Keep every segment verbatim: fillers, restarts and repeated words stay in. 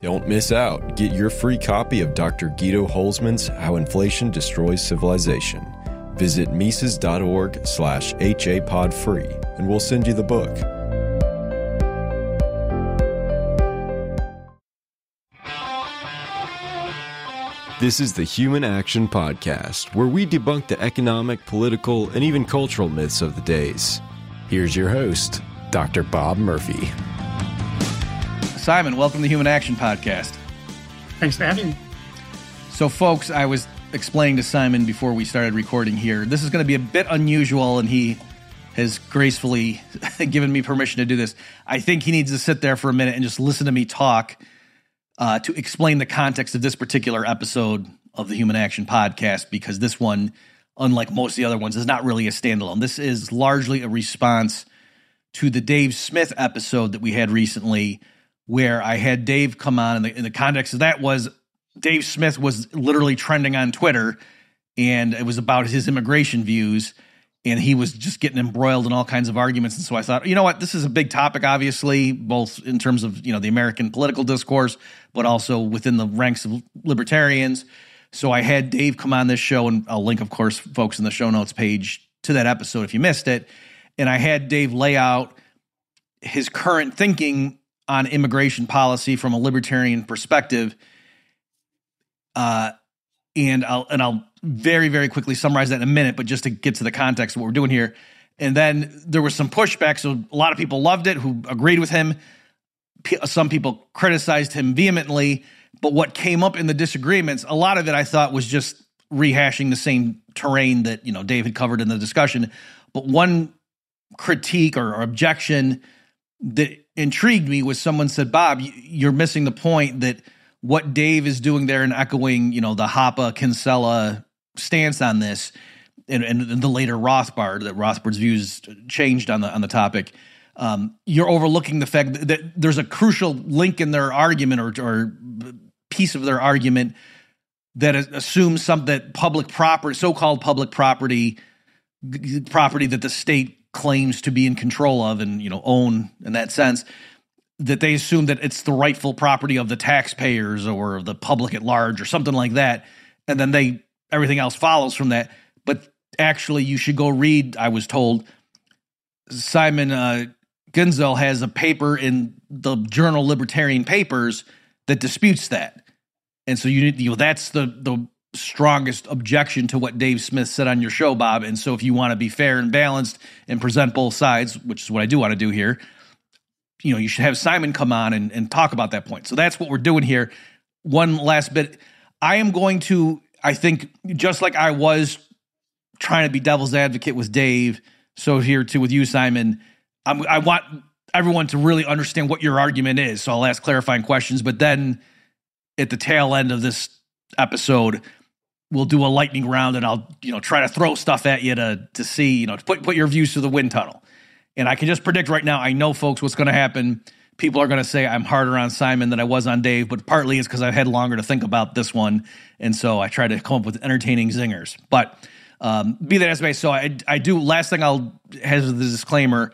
Don't miss out. Get your free copy of Doctor Guido Holzman's How Inflation Destroys Civilization. Visit Mises.org slash HAPod free, and we'll send you the book. This is the Human Action Podcast, where we debunk the economic, political, and even cultural myths of the days. Here's your host, Doctor Bob Murphy. Simon, welcome to the Human Action Podcast. Thanks for having me. So, folks, I was explaining to Simon before we started recording here, this is going to be a bit unusual, and he has gracefully given me permission to do this. I think he needs to sit there for a minute and just listen to me talk uh, to explain the context of this particular episode of the Human Action Podcast, because this one, unlike most of the other ones, is not really a standalone. This is largely a response to the Dave Smith episode that we had recently, where I had Dave come on, and the, and the context of that was Dave Smith was literally trending on Twitter, and it was about his immigration views, and he was just getting embroiled in all kinds of arguments. And so I thought, you know what, this is a big topic, obviously, both in terms of, you know, the American political discourse, but also within the ranks of libertarians. So I had Dave come on this show, and I'll link, of course, folks, in the show notes page to that episode if you missed it. And I had Dave lay out his current thinking on immigration policy from a libertarian perspective. Uh, and I'll and I'll very, very quickly summarize that in a minute, but just to get to the context of what we're doing here. And then there was some pushback. So a lot of people loved it, who agreed with him. P- some people criticized him vehemently. But what came up in the disagreements, a lot of it I thought was just rehashing the same terrain that, you know, Dave had covered in the discussion. But one critique or, or objection that intrigued me was someone said, Bob, you're missing the point that what Dave is doing there and echoing, you know, the Hoppe Kinsella stance on this, and, and the later Rothbard, that Rothbard's views changed on the on the topic. Um, you're overlooking the fact that, that there's a crucial link in their argument or, or piece of their argument that assumes some that public property, so-called public property, property that the state claims to be in control of and, you know, own in that sense, that they assume that it's the rightful property of the taxpayers or the public at large or something like that. And then they, everything else follows from that. But actually you should go read, I was told, Simon uh, Ginzel has a paper in the journal Libertarian Papers that disputes that. And so you, you know, that's the, the strongest objection to what Dave Smith said on your show, Bob. And so if you want to be fair and balanced and present both sides, which is what I do want to do here, you know, you should have Simon come on and, and talk about that point. So that's what we're doing here. One last bit. I am going to, I think, just like I was trying to be devil's advocate with Dave, so here too with you, Simon, I'm, I want everyone to really understand what your argument is. So I'll ask clarifying questions, but then at the tail end of this episode, we'll do a lightning round, and I'll, you know, try to throw stuff at you to to see, you know, to put put your views through the wind tunnel. And I can just predict right now, I know, folks, what's going to happen. People are going to say I'm harder on Simon than I was on Dave, but partly it's because I've had longer to think about this one, and so I try to come up with entertaining zingers. But um, be that as it may, so I, I do, last thing I'll have the disclaimer,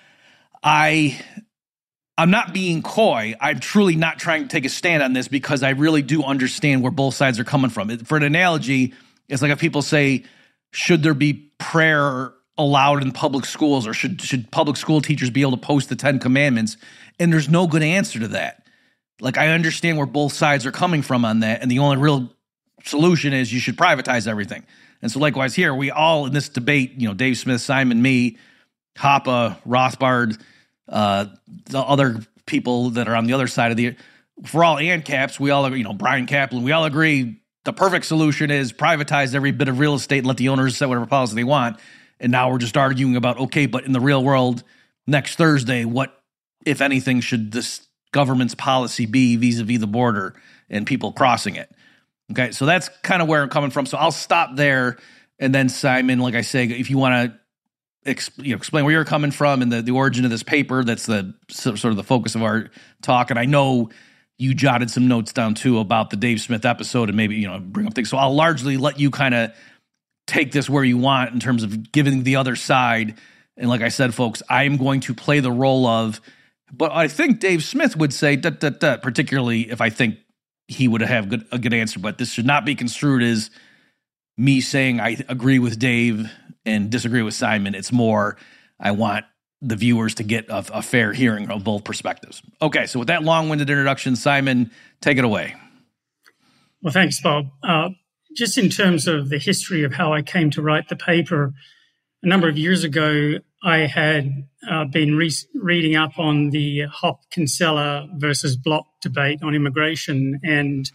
I... I'm not being coy. I'm truly not trying to take a stand on this because I really do understand where both sides are coming from. For an analogy, it's like if people say, should there be prayer allowed in public schools, or should should public school teachers be able to post the Ten Commandments? And there's no good answer to that. Like, I understand where both sides are coming from on that, and the only real solution is you should privatize everything. And so likewise here, we all in this debate, you know, Dave Smith, Simon, me, Hoppe, Rothbard, Uh, the other people that are on the other side of the, for all ANCAPs, we all, you know, Brian Kaplan, we all agree the perfect solution is privatize every bit of real estate and let the owners set whatever policy they want. And now we're just arguing about, okay, but in the real world, next Thursday, what, if anything, should this government's policy be vis-a-vis the border and people crossing it? Okay, so that's kind of where I'm coming from. So I'll stop there. And then, Simon, like I say, if you want to, Exp, you know, explain where you're coming from and the, the origin of this paper. That's the sort of the focus of our talk. And I know you jotted some notes down too about the Dave Smith episode and maybe, you know, bring up things. So I'll largely let you kind of take this where you want in terms of giving the other side. And like I said, folks, I'm going to play the role of But I think Dave Smith would say, da, da, da, particularly if I think he would have good, a good answer, but this should not be construed as me saying I agree with Dave and disagree with Simon. It's more, I want the viewers to get a, a fair hearing of both perspectives. Okay, so with that long-winded introduction, Simon, take it away. Well, thanks, Bob. Uh, just in terms of the history of how I came to write the paper, a number of years ago, I had uh, been re- reading up on the Hoppe-Kinsella versus Block debate on immigration, and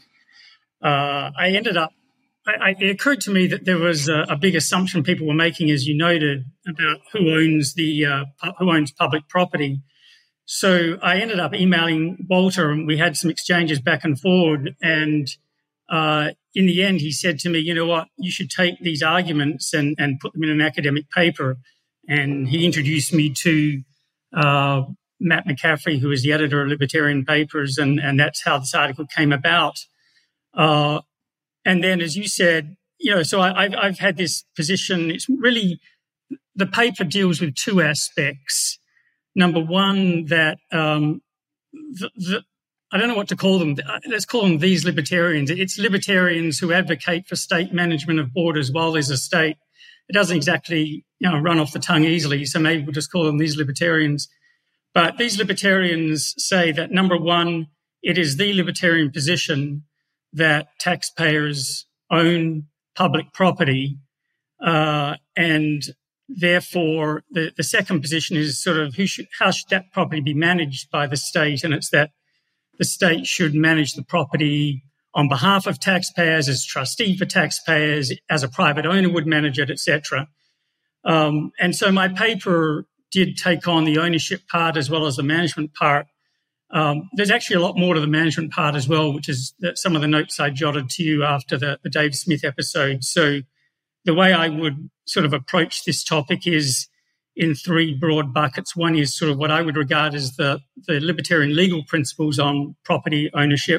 uh, I ended up, I, I, it occurred to me that there was a, a big assumption people were making, as you noted, about who owns the uh, pu- who owns public property. So I ended up emailing Walter, and we had some exchanges back and forward, and uh, in the end, he said to me, you know what, you should take these arguments and, and put them in an academic paper. And he introduced me to uh, Matt McCaffrey, who is the editor of Libertarian Papers, and, and that's how this article came about. Uh, and then, as you said, you know, so I, I've, I've had this position. It's really, the paper deals with two aspects. Number one, that um, the, the I don't know what to call them. Let's call them these libertarians. It's libertarians who advocate for state management of borders while there's a state. It doesn't exactly, you know, run off the tongue easily, so maybe we'll just call them these libertarians. But these libertarians say that, number one, it is the libertarian position that taxpayers own public property, uh, and therefore the, the second position is sort of who should, how should that property be managed by the state, and it's that the state should manage the property on behalf of taxpayers, as trustee for taxpayers, as a private owner would manage it, et cetera. Um, and so my paper did take on the ownership part as well as the management part. Um, there's actually a lot more to the management part as well, which is the, some of the notes I jotted to you after the, the Dave Smith episode. So the way I would sort of approach this topic is in three broad buckets. One is sort of what I would regard as the, the libertarian legal principles on property ownership.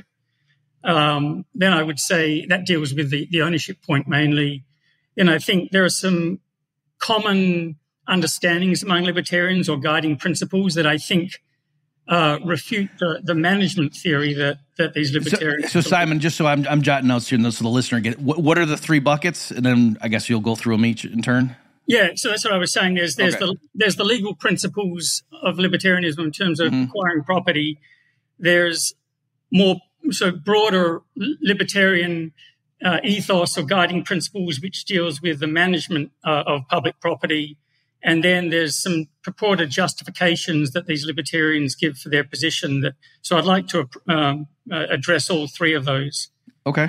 Um, then I would say that deals with the, the ownership point mainly. And I think there are some common understandings among libertarians or guiding principles that I think uh, refute the, the management theory that, that these libertarians... So, so Simon, just so I'm, I'm jotting notes here, so the listener get it, what, what are the three buckets? And then I guess you'll go through them each in turn. Yeah, so that's what I was saying. There's there's okay. the there's the legal principles of libertarianism in terms of mm-hmm. acquiring property. There's more so broader libertarian uh, ethos or guiding principles, which deals with the management uh, of public property. And then there's some purported justifications that these libertarians give for their position. That so I'd like to um, uh, address all three of those. Okay.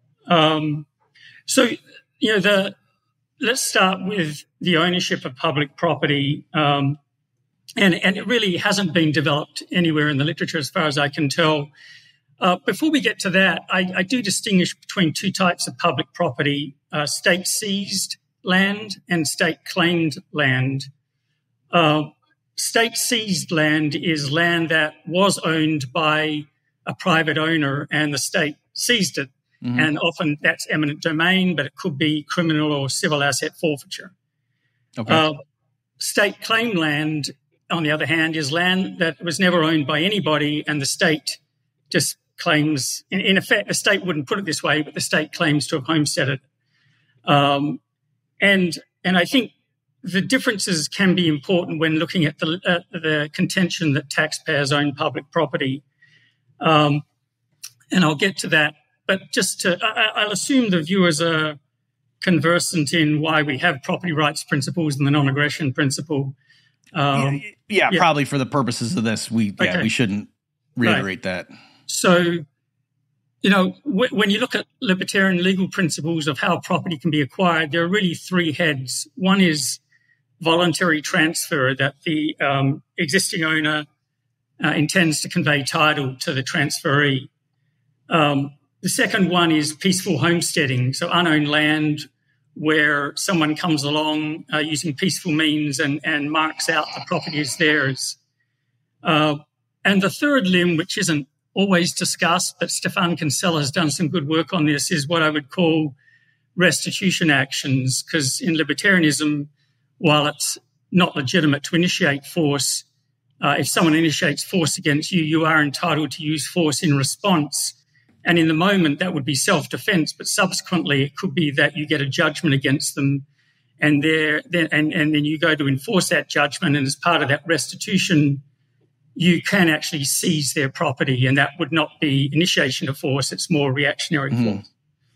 Um, so you know the. Let's start with the ownership of public property. Um, and, and it really hasn't been developed anywhere in the literature as far as I can tell. Uh, before we get to that, I, I do distinguish between two types of public property, uh, state-seized land and state-claimed land. Uh, state-seized land is land that was owned by a private owner and the state seized it. Mm-hmm. And often that's eminent domain, but it could be criminal or civil asset forfeiture. Okay. Uh, state claim land, on the other hand, is land that was never owned by anybody, and the state just claims, in, in effect, the state wouldn't put it this way, but the state claims to have homesteaded. Um, and and I think the differences can be important when looking at the, uh, the contention that taxpayers own public property. Um, and I'll get to that. But just to, I, I'll assume the viewers are conversant in why we have property rights principles and the non-aggression principle. Um, yeah, yeah, yeah, probably for the purposes of this, we yeah, okay. we shouldn't reiterate right. that. So, you know, w- when you look at libertarian legal principles of how property can be acquired, there are really three heads. One is voluntary transfer, that the um, existing owner uh, intends to convey title to the transferee. Um, The second one is peaceful homesteading, so unowned land where someone comes along uh, using peaceful means and, and marks out the property as theirs. Uh, and the third limb, which isn't always discussed, but Stefan Kinsella has done some good work on this, is what I would call restitution actions, because in libertarianism, while it's not legitimate to initiate force, uh, if someone initiates force against you, you are entitled to use force in response. And in the moment, that would be self-defense, but subsequently it could be that you get a judgment against them, and there, and, and then you go to enforce that judgment, and as part of that restitution, you can actually seize their property, and that would not be initiation of force, it's more reactionary mm-hmm. force.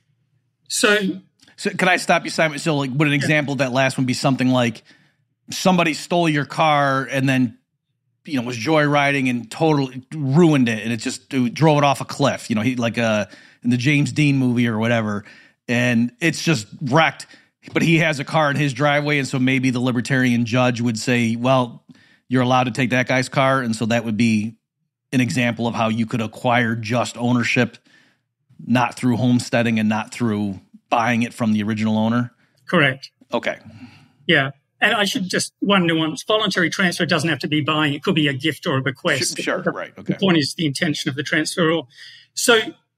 So, so can I stop you, Simon? So like, would an example of that last one be something like somebody stole your car and then, you know, was joyriding and totally ruined it, and it just it drove it off a cliff, you know, he like uh, in the James Dean movie or whatever, and it's just wrecked, but he has a car in his driveway, and so maybe the libertarian judge would say, well, you're allowed to take that guy's car, and so that would be an example of how you could acquire just ownership, not through homesteading and not through buying it from the original owner? Correct. Okay. Yeah. And I should just, one nuance, voluntary transfer doesn't have to be buying. It could be a gift or a bequest. Sure, sure. Right, okay. The point is the intention of the transfer rule. So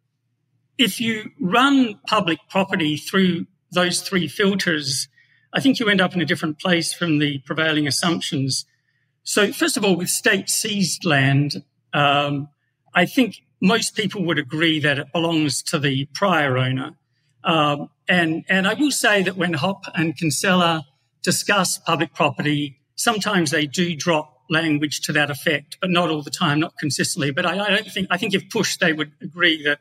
if you run public property through those three filters, I think you end up in a different place from the prevailing assumptions. So first of all, with state-seized land, um, I think most people would agree that it belongs to the prior owner. Um, and, and I will say that when Hoppe and Kinsella discuss public property, sometimes they do drop language to that effect, but not all the time, not consistently. But I, I don't think, I think if pushed, they would agree that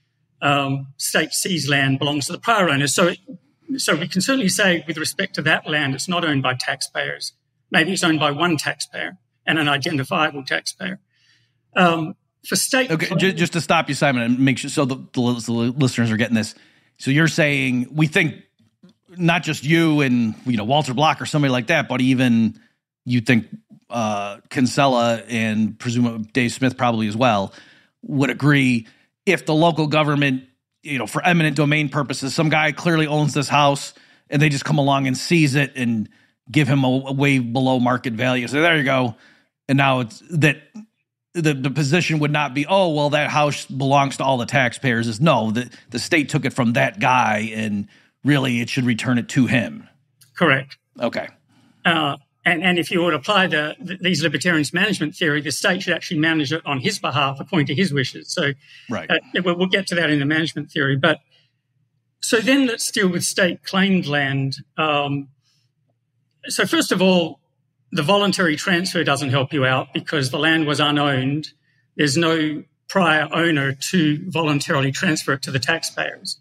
um, state-seized land belongs to the prior owner. So, it, so we can certainly say with respect to that land, it's not owned by taxpayers. Maybe it's owned by one taxpayer and an identifiable taxpayer. Um, for state... Okay, claim, just, just to stop you, Simon, and make sure so the, the, the listeners are getting this. So you're saying we think not just you and, you know, Walter Block or somebody like that, but even you think uh, Kinsella and presumably Dave Smith probably as well would agree if the local government, you know, for eminent domain purposes, some guy clearly owns this house and they just come along and seize it and give him a, a way below market value. So there you go. And now it's that the, the position would not be, oh, well, that house belongs to all the taxpayers. Is no, the, the state took it from that guy and really it should return it to him. Correct. Okay. Uh, and, and if you would apply the, the these libertarians' management theory, the state should actually manage it on his behalf according to his wishes. So right. uh, we'll, we'll get to that in the management theory. But so then let's deal with state-claimed land. Um, so first of all, the voluntary transfer doesn't help you out because the land was unowned. There's no prior owner to voluntarily transfer it to the taxpayers.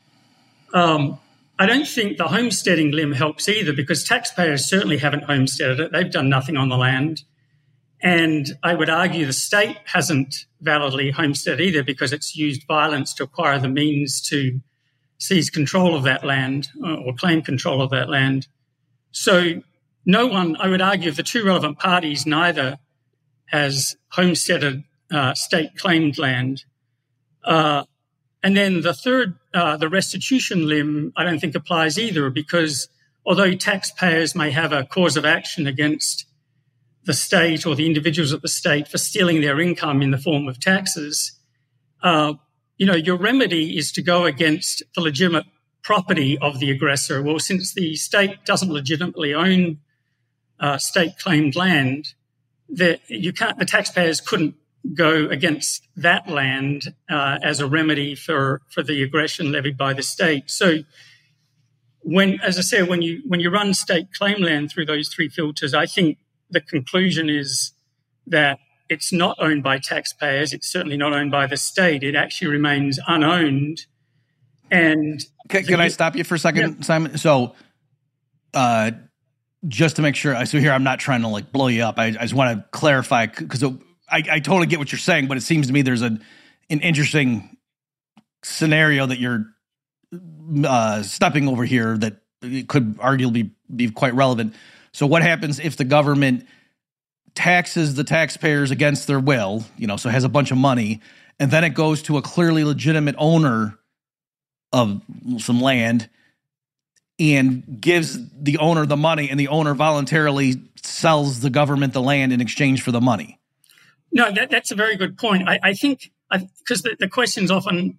Um, I don't think the homesteading limb helps either because taxpayers certainly haven't homesteaded it. They've done nothing on the land. And I would argue the state hasn't validly homesteaded either because it's used violence to acquire the means to seize control of that land or claim control of that land. So no one, I would argue, of the two relevant parties, neither has homesteaded uh, state-claimed land. Uh, and then the third, uh, the restitution limb, I don't think applies either because although taxpayers may have a cause of action against the state or the individuals at the state for stealing their income in the form of taxes, uh, you know, your remedy is to go against the legitimate property of the aggressor. Well, since the state doesn't legitimately own Uh, state-claimed land, that you can't. The taxpayers couldn't go against that land uh, as a remedy for for the aggression levied by the state. So, when, as I said, when you when you run state-claimed land through those three filters, I think the conclusion is that it's not owned by taxpayers. It's certainly not owned by the state. It actually remains unowned. And can, can I stop you for a second, yeah. Simon? So, uh. Just to make sure, so here I'm not trying to like blow you up. I, I just want to clarify because I, I totally get what you're saying, but it seems to me there's an an interesting scenario that you're uh, stepping over here that could arguably be quite relevant. So what happens if the government taxes the taxpayers against their will, you know, so has a bunch of money, and then it goes to a clearly legitimate owner of some land and gives the owner the money, and the owner voluntarily sells the government the land in exchange for the money? No, that, that's a very good point. I, I think, because the, the question's often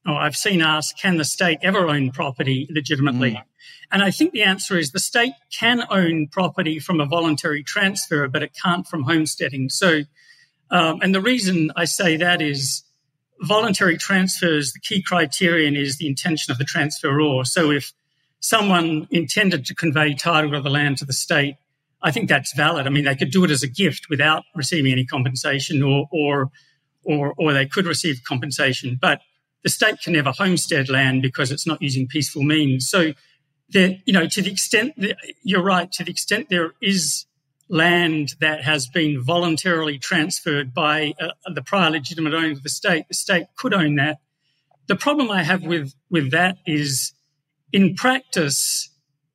or I've seen asked, can the state ever own property legitimately? Mm. And I think the answer is the state can own property from a voluntary transfer, but it can't from homesteading. So, um, and the reason I say that is voluntary transfers, the key criterion is the intention of the transferor. So if someone intended to convey title of the land to the state, I think that's valid. I mean, they could do it as a gift without receiving any compensation, or or or, or they could receive compensation. But the state can never homestead land because it's not using peaceful means. So, there, you know, to the extent that you're right, to the extent there is land that has been voluntarily transferred by uh, the prior legitimate owner of the state, the state could own that. The problem I have with with that is, in practice,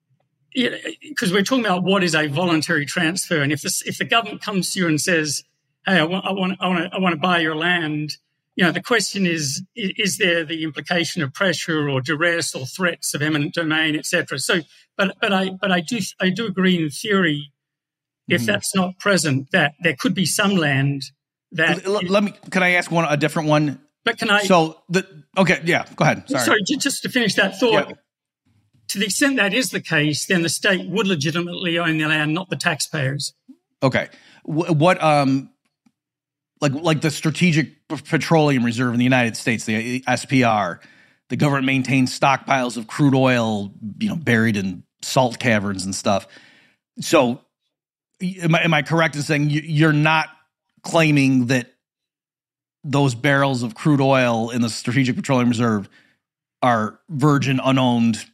because we're talking about what is a voluntary transfer, and if the, if the government comes to you and says, "Hey, I want, I want, I want to, I want to buy your land," you know, the question is: is there the implication of pressure or duress or threats of eminent domain, et cetera? So, but but I but I do I do agree in theory, if mm-hmm. that's not present, that there could be some land that. Let, let me. Can I ask one a different one? But can I? So the okay, yeah, go ahead. Sorry, sorry, just to finish that thought. Yeah. To the extent that is the case, then the state would legitimately own the land, not the taxpayers. Okay. What, um, like, like the Strategic Petroleum Reserve in the United States, the S P R, the government maintains stockpiles of crude oil, you know, buried in salt caverns and stuff. So, am I, am I correct in saying you're not claiming that those barrels of crude oil in the Strategic Petroleum Reserve are virgin, unowned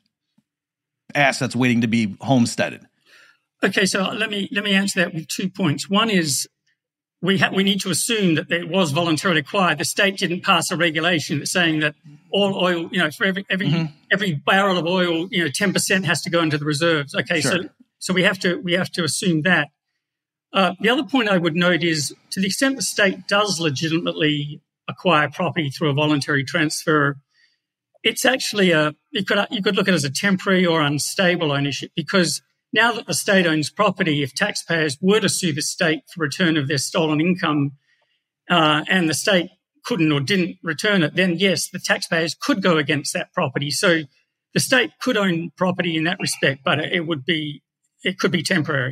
assets waiting to be homesteaded? Okay, so let me let me answer that with two points. One is we ha- we need to assume that it was voluntarily acquired. The state didn't pass a regulation saying that all oil, you know, for every every mm-hmm. every barrel of oil, you know, ten percent has to go into the reserves. Okay, sure. so so we have to we have to assume that. Uh, the other point I would note is, to the extent the state does legitimately acquire property through a voluntary transfer, it's actually a you could you could look at it as a temporary or unstable ownership, because now that the state owns property, if taxpayers were to sue the state for return of their stolen income, uh, and the state couldn't or didn't return it, then yes, the taxpayers could go against that property. So the state could own property in that respect, but it would be it could be temporary.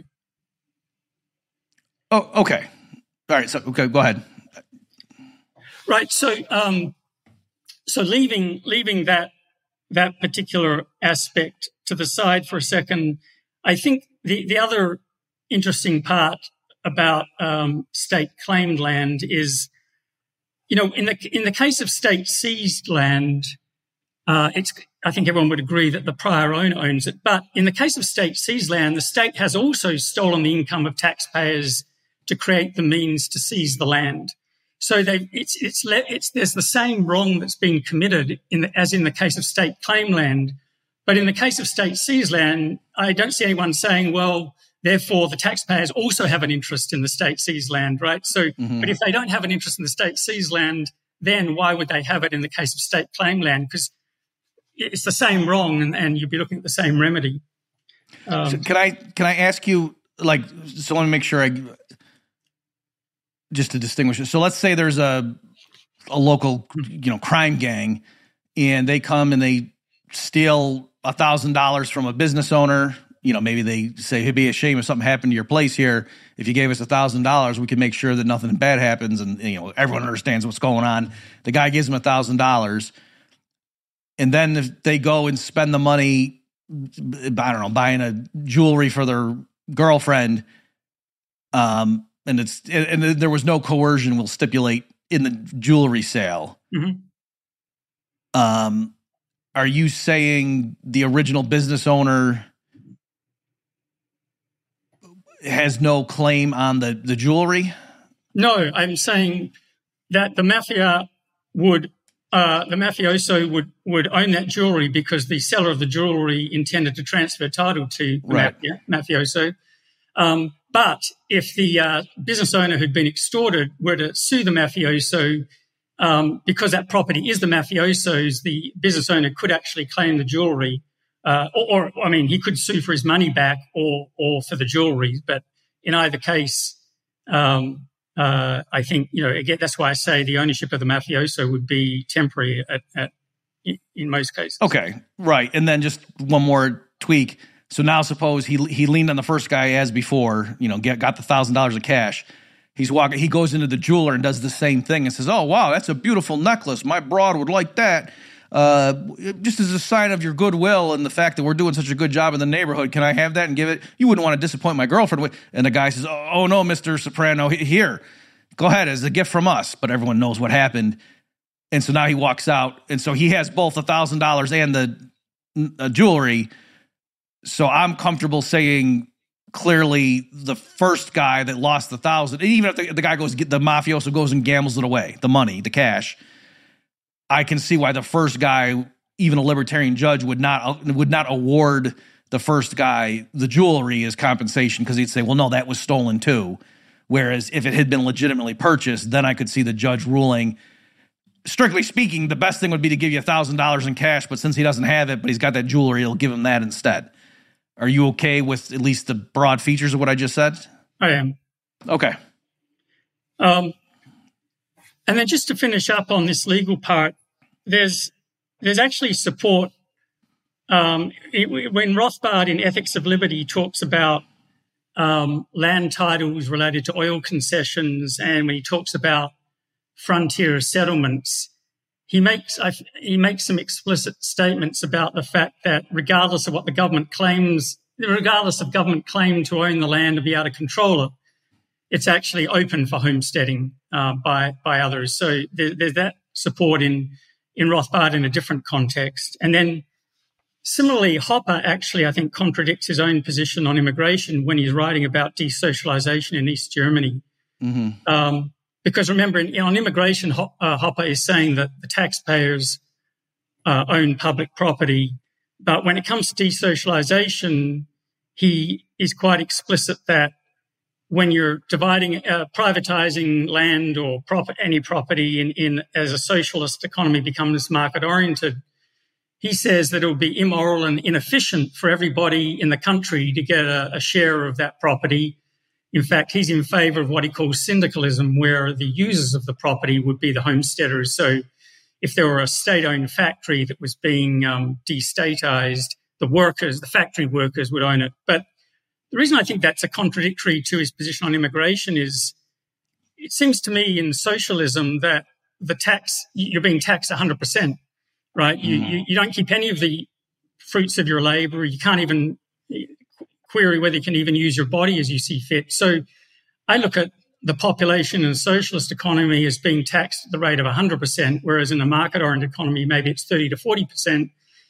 Oh, okay. All right. So okay, go ahead. Right. So. Um, So leaving leaving that that particular aspect to the side for a second, I think the, the other interesting part about um, state claimed land is, you know, in the in the case of state seized land, uh, it's I think everyone would agree that the prior owner owns it. But in the case of state seized land, the state has also stolen the income of taxpayers to create the means to seize the land. So they, it's, it's, it's, there's the same wrong that's been committed in the, as in the case of state claim land. But in the case of state seized land, I don't see anyone saying, well, therefore the taxpayers also have an interest in the state seized land, right? So, mm-hmm. but if they don't have an interest in the state seized land, then why would they have it in the case of state claim land? Because it's the same wrong, and, and you'd be looking at the same remedy. Um, so can I, can I ask you, like, so let me make sure I, just to distinguish it. So let's say there's a a local, you know, crime gang, and they come and they steal a thousand dollars from a business owner. You know, maybe they say, it'd be a shame if something happened to your place here. If you gave us a thousand dollars, we could make sure that nothing bad happens, and you know, everyone understands what's going on. The guy gives them a thousand dollars, and then if they go and spend the money, I don't know, buying a jewelry for their girlfriend, um. And it's and there was no coercion, we'll stipulate, in the jewelry sale. Mm-hmm. Um, are you saying the original business owner has no claim on the, the jewelry? No, I'm saying that the mafia would, uh, the mafioso would, would own that jewelry because the seller of the jewelry intended to transfer title to the right. ma- mafioso. Um, But if the uh, business owner who'd been extorted were to sue the mafioso, um, because that property is the mafioso's, the business owner could actually claim the jewelry, uh, or, or I mean, he could sue for his money back or or for the jewelry. But in either case, um, uh, I think, you know, again, that's why I say the ownership of the mafioso would be temporary at, at in, in most cases. Okay, right. And then just one more tweak. So now suppose he he leaned on the first guy as before, you know, get, got the one thousand dollars of cash. He's walking. He goes into the jeweler and does the same thing and says, "Oh, wow, that's a beautiful necklace. My broad would like that. Uh, just as a sign of your goodwill and the fact that we're doing such a good job in the neighborhood, can I have that and give it? You wouldn't want to disappoint my girlfriend." And the guy says, "Oh, oh no, Mister Soprano, here, go ahead, as a gift from us." But everyone knows what happened. And so now he walks out. And so he has both the one thousand dollars and the uh, jewelry. So I'm comfortable saying clearly the first guy that lost the thousand, even if the, the guy goes, get the mafioso goes and gambles it away, the money, the cash, I can see why the first guy, even a libertarian judge, would not would not award the first guy the jewelry as compensation, because he'd say, well, no, that was stolen too. Whereas if it had been legitimately purchased, then I could see the judge ruling, strictly speaking, the best thing would be to give you one thousand dollars in cash, but since he doesn't have it, but he's got that jewelry, he'll give him that instead. Are you okay with at least the broad features of what I just said? I am. Okay. Um, and then just to finish up on this legal part, there's there's actually support. Um, it, when Rothbard in Ethics of Liberty talks about um, land titles related to oil concessions, and when he talks about frontier settlements, he makes I, he makes some explicit statements about the fact that regardless of what the government claims, regardless of government claim to own the land and be able to control it, it's actually open for homesteading uh, by by others. So there, there's that support in in Rothbard in a different context. And then similarly, Hopper actually, I think, contradicts his own position on immigration when he's writing about desocialization in East Germany. Mm-hmm. Um, because remember, in, on immigration, uh, Hopper is saying that the taxpayers uh, own public property. But when it comes to desocialization, he is quite explicit that when you're dividing, uh, privatizing land or prop- any property in, in as a socialist economy becomes market-oriented, he says that it would be immoral and inefficient for everybody in the country to get a, a share of that property. In fact, he's in favor of what he calls syndicalism, where the users of the property would be the homesteaders. So if there were a state-owned factory that was being um, destatized, the workers, the factory workers would own it. But the reason I think that's a contradictory to his position on immigration is it seems to me in socialism that the tax, you're being taxed one hundred percent, right? Mm. You, you you don't keep any of the fruits of your labor. You can't even query whether you can even use your body as you see fit. So I look at the population in a socialist economy as being taxed at the rate of one hundred percent, whereas in a market-oriented economy, maybe it's thirty to forty percent.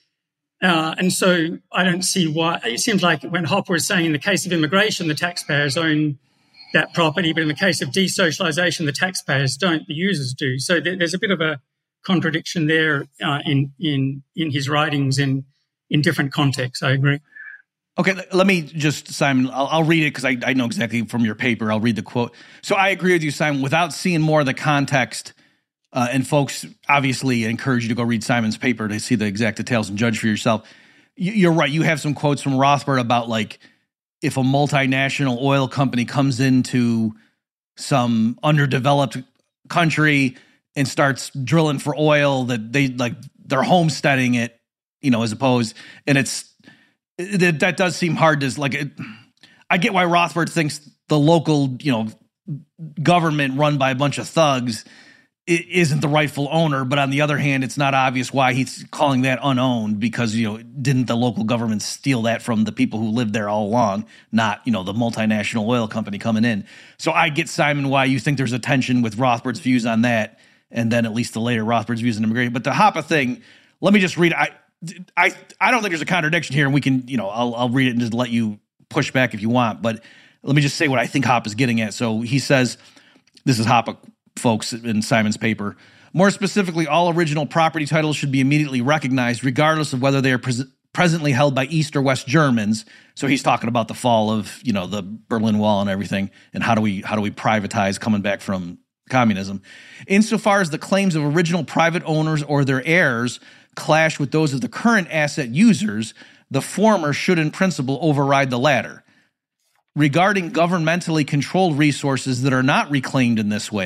Uh, and so I don't see why. It seems like when Hopper is saying in the case of immigration, the taxpayers own that property, but in the case of desocialization, the taxpayers don't, the users do. So there, there's a bit of a contradiction there uh, in in in his writings in in different contexts. I agree. Okay, let me just, Simon, I'll, I'll read it because I, I know exactly from your paper. I'll read the quote. So I agree with you, Simon, without seeing more of the context. Uh, and folks, obviously, I encourage you to go read Simon's paper to see the exact details and judge for yourself. You're right. You have some quotes from Rothbard about, like, if a multinational oil company comes into some underdeveloped country and starts drilling for oil, that they, like, they're homesteading it, you know, as opposed, and it's, it, that does seem hard to, like, it, I get why Rothbard thinks the local, you know, government run by a bunch of thugs isn't the rightful owner, but on the other hand, it's not obvious why he's calling that unowned, because, you know, didn't the local government steal that from the people who lived there all along, not, you know, the multinational oil company coming in. So I get, Simon, why you think there's a tension with Rothbard's views on that, and then at least the later Rothbard's views on immigration. But the Hoppe thing, let me just read it. I, I, I don't think there's a contradiction here, and we can, you know, I'll, I'll read it and just let you push back if you want, but let me just say what I think Hoppe is getting at. So he says, this is Hoppe, folks, in Simon's paper. More specifically, all original property titles should be immediately recognized, regardless of whether they are pres- presently held by East or West Germans. So he's talking about the fall of, you know, the Berlin Wall and everything, and how do we how do we privatize coming back from communism. Insofar as the claims of original private owners or their heirs clash with those of the current asset users, the former should in principle override the latter. Regarding governmentally controlled resources that are not reclaimed in this way,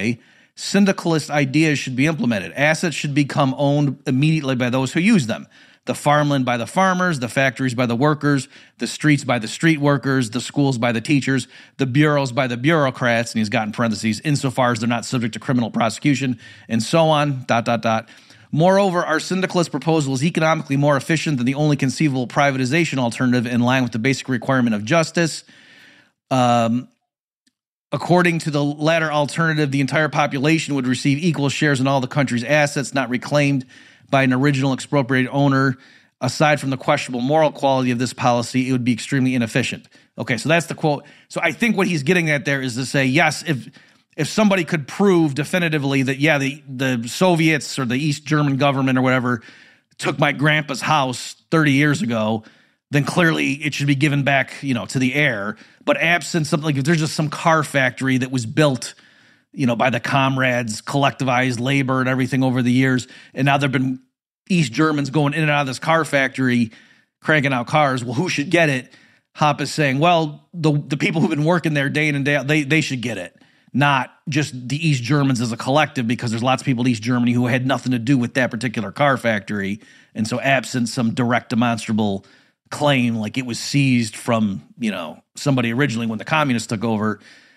syndicalist ideas should be implemented. Assets should become owned immediately by those who use them. The farmland by the farmers, the factories by the workers, the streets by the street workers, the schools by the teachers, the bureaus by the bureaucrats, and he's got in parentheses, insofar as they're not subject to criminal prosecution, and so on, dot, dot, dot. Moreover, our syndicalist proposal is economically more efficient than the only conceivable privatization alternative in line with the basic requirement of justice. Um, according to the latter alternative, the entire population would receive equal shares in all the country's assets not reclaimed by an original expropriated owner. Aside from the questionable moral quality of this policy, it would be extremely inefficient. Okay, so that's the quote. So I think what he's getting at there is to say, yes, if if somebody could prove definitively that, yeah, the, the Soviets or the East German government or whatever took my grandpa's house thirty years ago, then clearly it should be given back, you know, to the heir. But absent something like if there's just some car factory that was built, you know, by the comrades, collectivized labor and everything over the years, and now there've been East Germans going in and out of this car factory, cranking out cars. Well, who should get it? Hop is saying, well, the the people who've been working there day in and day out, they they should get it, not just the East Germans as a collective, because there's lots of people in East Germany who had nothing to do with that particular car factory, and so absent some direct demonstrable claim, like it was seized from, you know, somebody originally when the communists took over,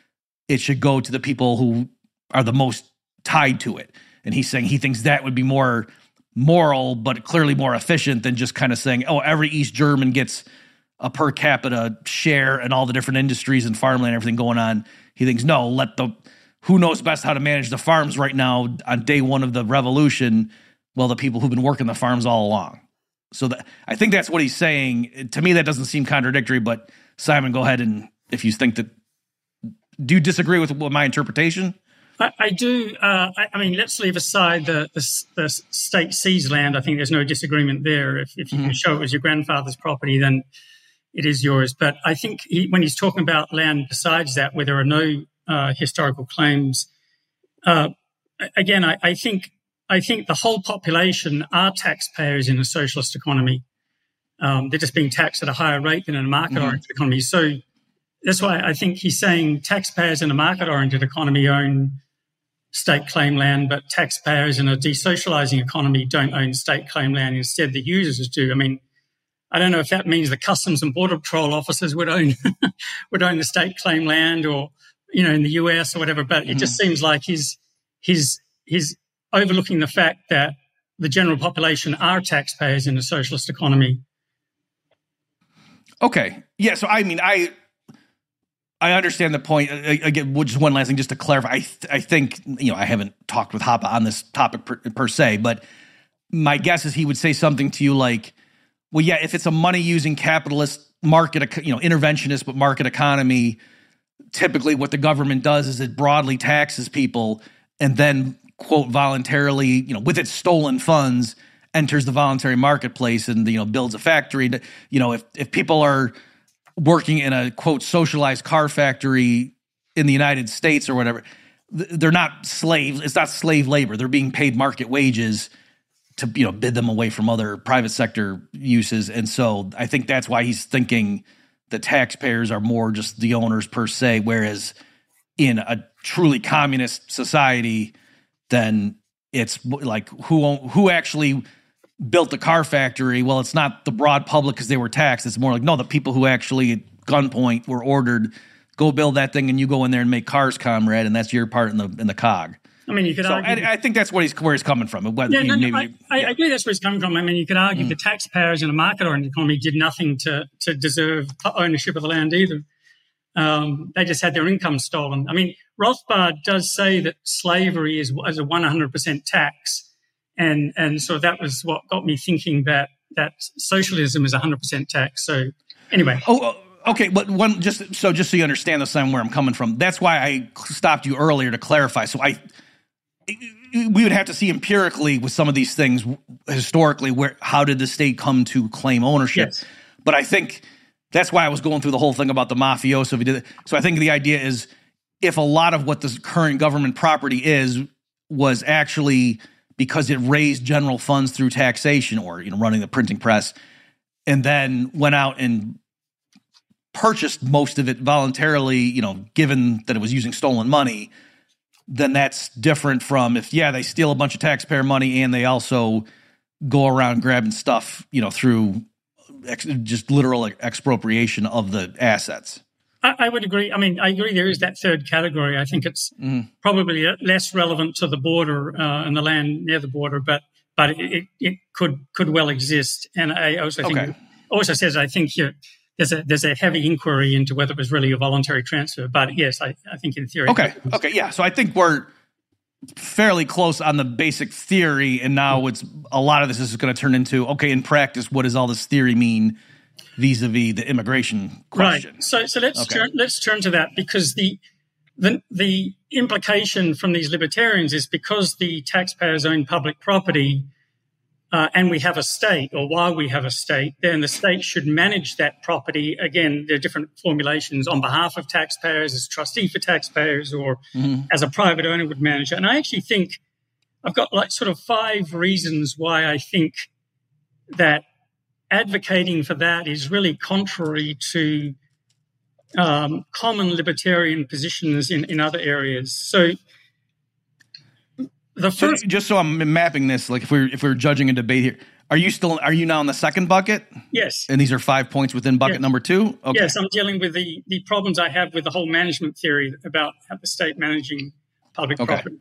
it should go to the people who are the most tied to it. And he's saying he thinks that would be more moral, but clearly more efficient than just kind of saying, oh, every East German gets a per capita share and all the different industries and farmland and everything going on. He thinks, no, let the, who knows best how to manage the farms right now on day one of the revolution? Well, the people who've been working the farms all along. So that, I think that's what he's saying. To me, that doesn't seem contradictory, but Simon, go ahead, and if you think that, do you disagree with my interpretation? I, I do. Uh, I, I mean, let's leave aside the, the, the state seized land. I think there's no disagreement there. If, if you mm-hmm. can show it was your grandfather's property, then it is yours. But I think he, when he's talking about land besides that, where there are no uh, historical claims, uh, again, I, I think I think the whole population are taxpayers in a socialist economy. Um, they're just being taxed at a higher rate than in a market-oriented mm-hmm. economy. So that's why I think he's saying taxpayers in a market-oriented economy own state claim land, but taxpayers in a desocializing economy don't own state claim land. Instead, the users do. I mean, I don't know if that means the Customs and Border Patrol officers would own would own the state claim land, or, you know, in the U S or whatever. But mm-hmm. it just seems like he's he's he's overlooking the fact that the general population are taxpayers in a socialist economy. Okay. Yeah. So, I mean, I I understand the point. Again, just one last thing, just to clarify. I th- I think, you know, I haven't talked with Hoppe on this topic per, per se, but my guess is he would say something to you like, well, yeah, if it's a money-using capitalist market, you know, interventionist but market economy, typically what the government does is it broadly taxes people and then, quote, voluntarily, you know, with its stolen funds, enters the voluntary marketplace and, you know, builds a factory. You know, if if people are working in a, quote, socialized car factory in the United States or whatever, they're not slaves. It's not slave labor. They're being paid market wages to, you know, bid them away from other private sector uses. And so I think that's why he's thinking the taxpayers are more just the owners per se, whereas in a truly communist society, then it's like who who actually built the car factory. Well, it's not the broad public because they were taxed. It's more like, no, the people who actually at gunpoint were ordered, go build that thing and you go in there and make cars, comrade, and that's your part in the in the cog. I mean, you could so argue. I, I think that's what he's where he's coming from. Yeah, no, maybe, no, I, I, yeah. I agree that's where he's coming from. I mean, you could argue mm. the taxpayers in a market-oriented economy did nothing to to deserve ownership of the land either. Um, they just had their income stolen. I mean, Rothbard does say that slavery is, is a one hundred percent tax, and and so that was what got me thinking that that socialism is one hundred percent tax. So anyway. Oh. Okay, but one just so just so you understand the same where I'm coming from. That's why I stopped you earlier to clarify. So I, we would have to see empirically with some of these things historically where how did the state come to claim ownership? Yes. But I think that's why I was going through the whole thing about the mafioso. If we did it. So I think the idea is if a lot of what the current government property is was actually because it raised general funds through taxation or, you know, running the printing press, and then went out and purchased most of it voluntarily, you know, given that it was using stolen money, then that's different from if, yeah, they steal a bunch of taxpayer money and they also go around grabbing stuff, you know, through ex- just literal expropriation of the assets. I, I would agree. I mean, I agree there is that third category. I think it's mm. probably less relevant to the border uh, and the land near the border, but but it, it, it could could well exist. And I also think, okay. also says, I think you there's a there's a heavy inquiry into whether it was really a voluntary transfer. But yes, I, I think in theory. Okay. Okay. Yeah. So I think we're fairly close on the basic theory, and now it's a lot of this is going to turn into, okay, in practice, what does all this theory mean vis-a-vis the immigration question? Right. So so let's okay. turn let's turn to that, because the the the implication from these libertarians is because the taxpayers own public property, uh, and we have a state, or while we have a state, then the state should manage that property. Again, there are different formulations: on behalf of taxpayers, as trustee for taxpayers, or mm-hmm. as a private owner would manage it. And I actually think I've got like sort of five reasons why I think that advocating for that is really contrary to um, common libertarian positions in, in other areas. So the first, so just so I'm mapping this, like if we're if we're judging a debate here, are you still are you now in the second bucket? Yes. And these are five points within bucket yes. number two? Okay. Yes, I'm dealing with the, the problems I have with the whole management theory about the state managing public okay. property.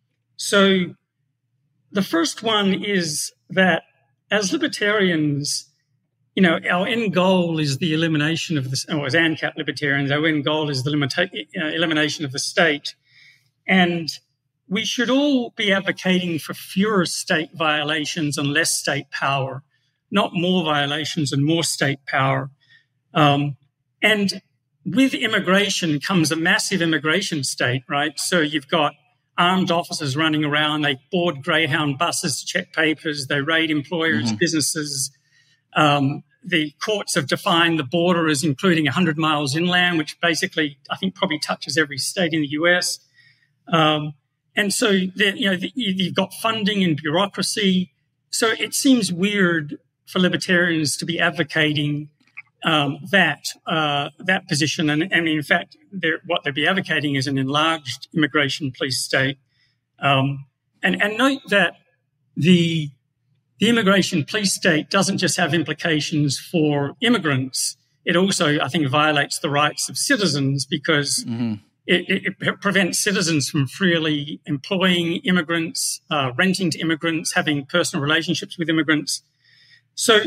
So the first one is that as libertarians, you know, our end goal is the elimination of the, or as ANCAP libertarians, our end goal is the limita- uh, elimination of the state. And we should all be advocating for fewer state violations and less state power, not more violations and more state power. Um, and with immigration comes a massive immigration state, right? So you've got armed officers running around, they board Greyhound buses to check papers, they raid employers, mm-hmm. businesses. Um, the courts have defined the border as including one hundred miles inland, which basically I think probably touches every state in the U S. Um, and so the, you know the, you've got funding and bureaucracy. So it seems weird for libertarians to be advocating um, that uh, that position. And, and in fact, what they'd be advocating is an enlarged immigration police state. Um, and, and note that the The immigration police state doesn't just have implications for immigrants. It also, I think, violates the rights of citizens because mm-hmm. it, it, it prevents citizens from freely employing immigrants, uh, renting to immigrants, having personal relationships with immigrants. So,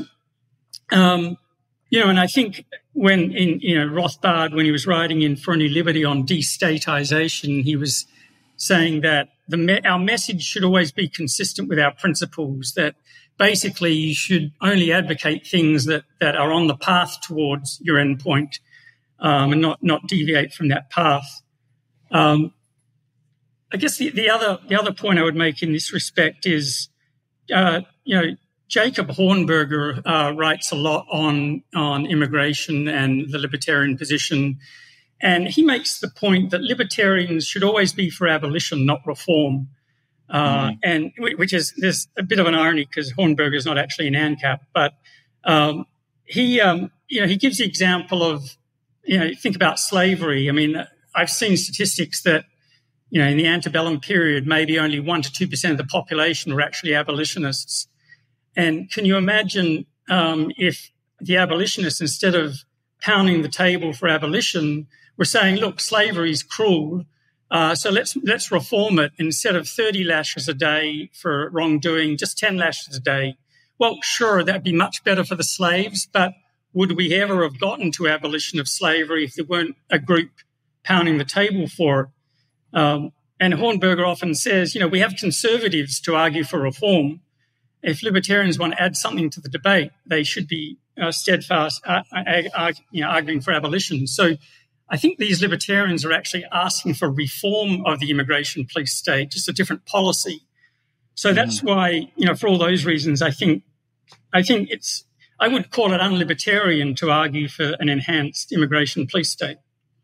um, you know, and I think when in, you know, Rothbard, when he was writing in For a New Liberty on destatization, he was saying that the me- our message should always be consistent with our principles, that basically you should only advocate things that, that are on the path towards your endpoint um, and not, not deviate from that path. Um, I guess the, the other the other point I would make in this respect is, uh, you know, Jacob Hornberger uh, writes a lot on, on immigration and the libertarian position. And he makes the point that libertarians should always be for abolition, not reform. Uh, mm. And which is, there's a bit of an irony because Hornberger is not actually an ANCAP, but um, he, um, you know, he gives the example of, you know, think about slavery. I mean, I've seen statistics that, you know, in the antebellum period, maybe only one to two percent of the population were actually abolitionists. And can you imagine um, if the abolitionists, instead of pounding the table for abolition, were saying, look, slavery is cruel, uh, so let's let's reform it. Instead of thirty lashes a day for wrongdoing, just ten lashes a day. Well, sure, that'd be much better for the slaves, but would we ever have gotten to abolition of slavery if there weren't a group pounding the table for it? Um, and Hornberger often says, you know, we have conservatives to argue for reform. If libertarians want to add something to the debate, they should be uh, steadfast, uh, uh, you know, arguing for abolition. So I think these libertarians are actually asking for reform of the immigration police state, just a different policy. So that's mm. why, you know, for all those reasons, I think, I think it's, I would call it unlibertarian to argue for an enhanced immigration police state.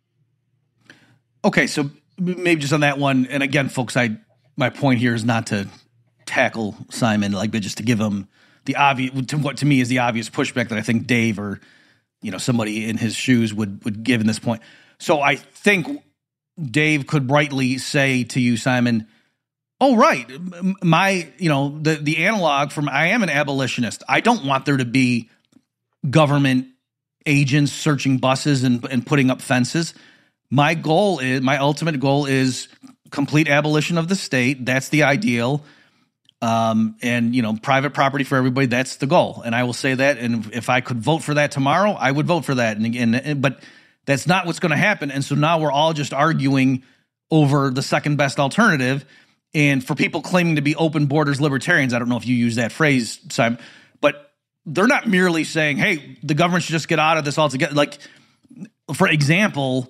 Okay, so maybe just on that one, and again, folks, I my point here is not to tackle Simon, like, but just to give him the obvious, to what to me is the obvious pushback that I think Dave or, you know, somebody in his shoes would would give in this point. So I think Dave could rightly say to you, Simon, oh, right, my, you know, the, the analog from, I am an abolitionist. I don't want there to be government agents searching buses and, and putting up fences. My goal is, my ultimate goal is complete abolition of the state. That's the ideal. Um, and, you know, private property for everybody, that's the goal. And I will say that. And if I could vote for that tomorrow, I would vote for that. And again, but that's not what's going to happen. And so now we're all just arguing over the second best alternative. And for people claiming to be open borders libertarians, I don't know if you use that phrase, Simon, but they're not merely saying, hey, the government should just get out of this altogether. Like, for example,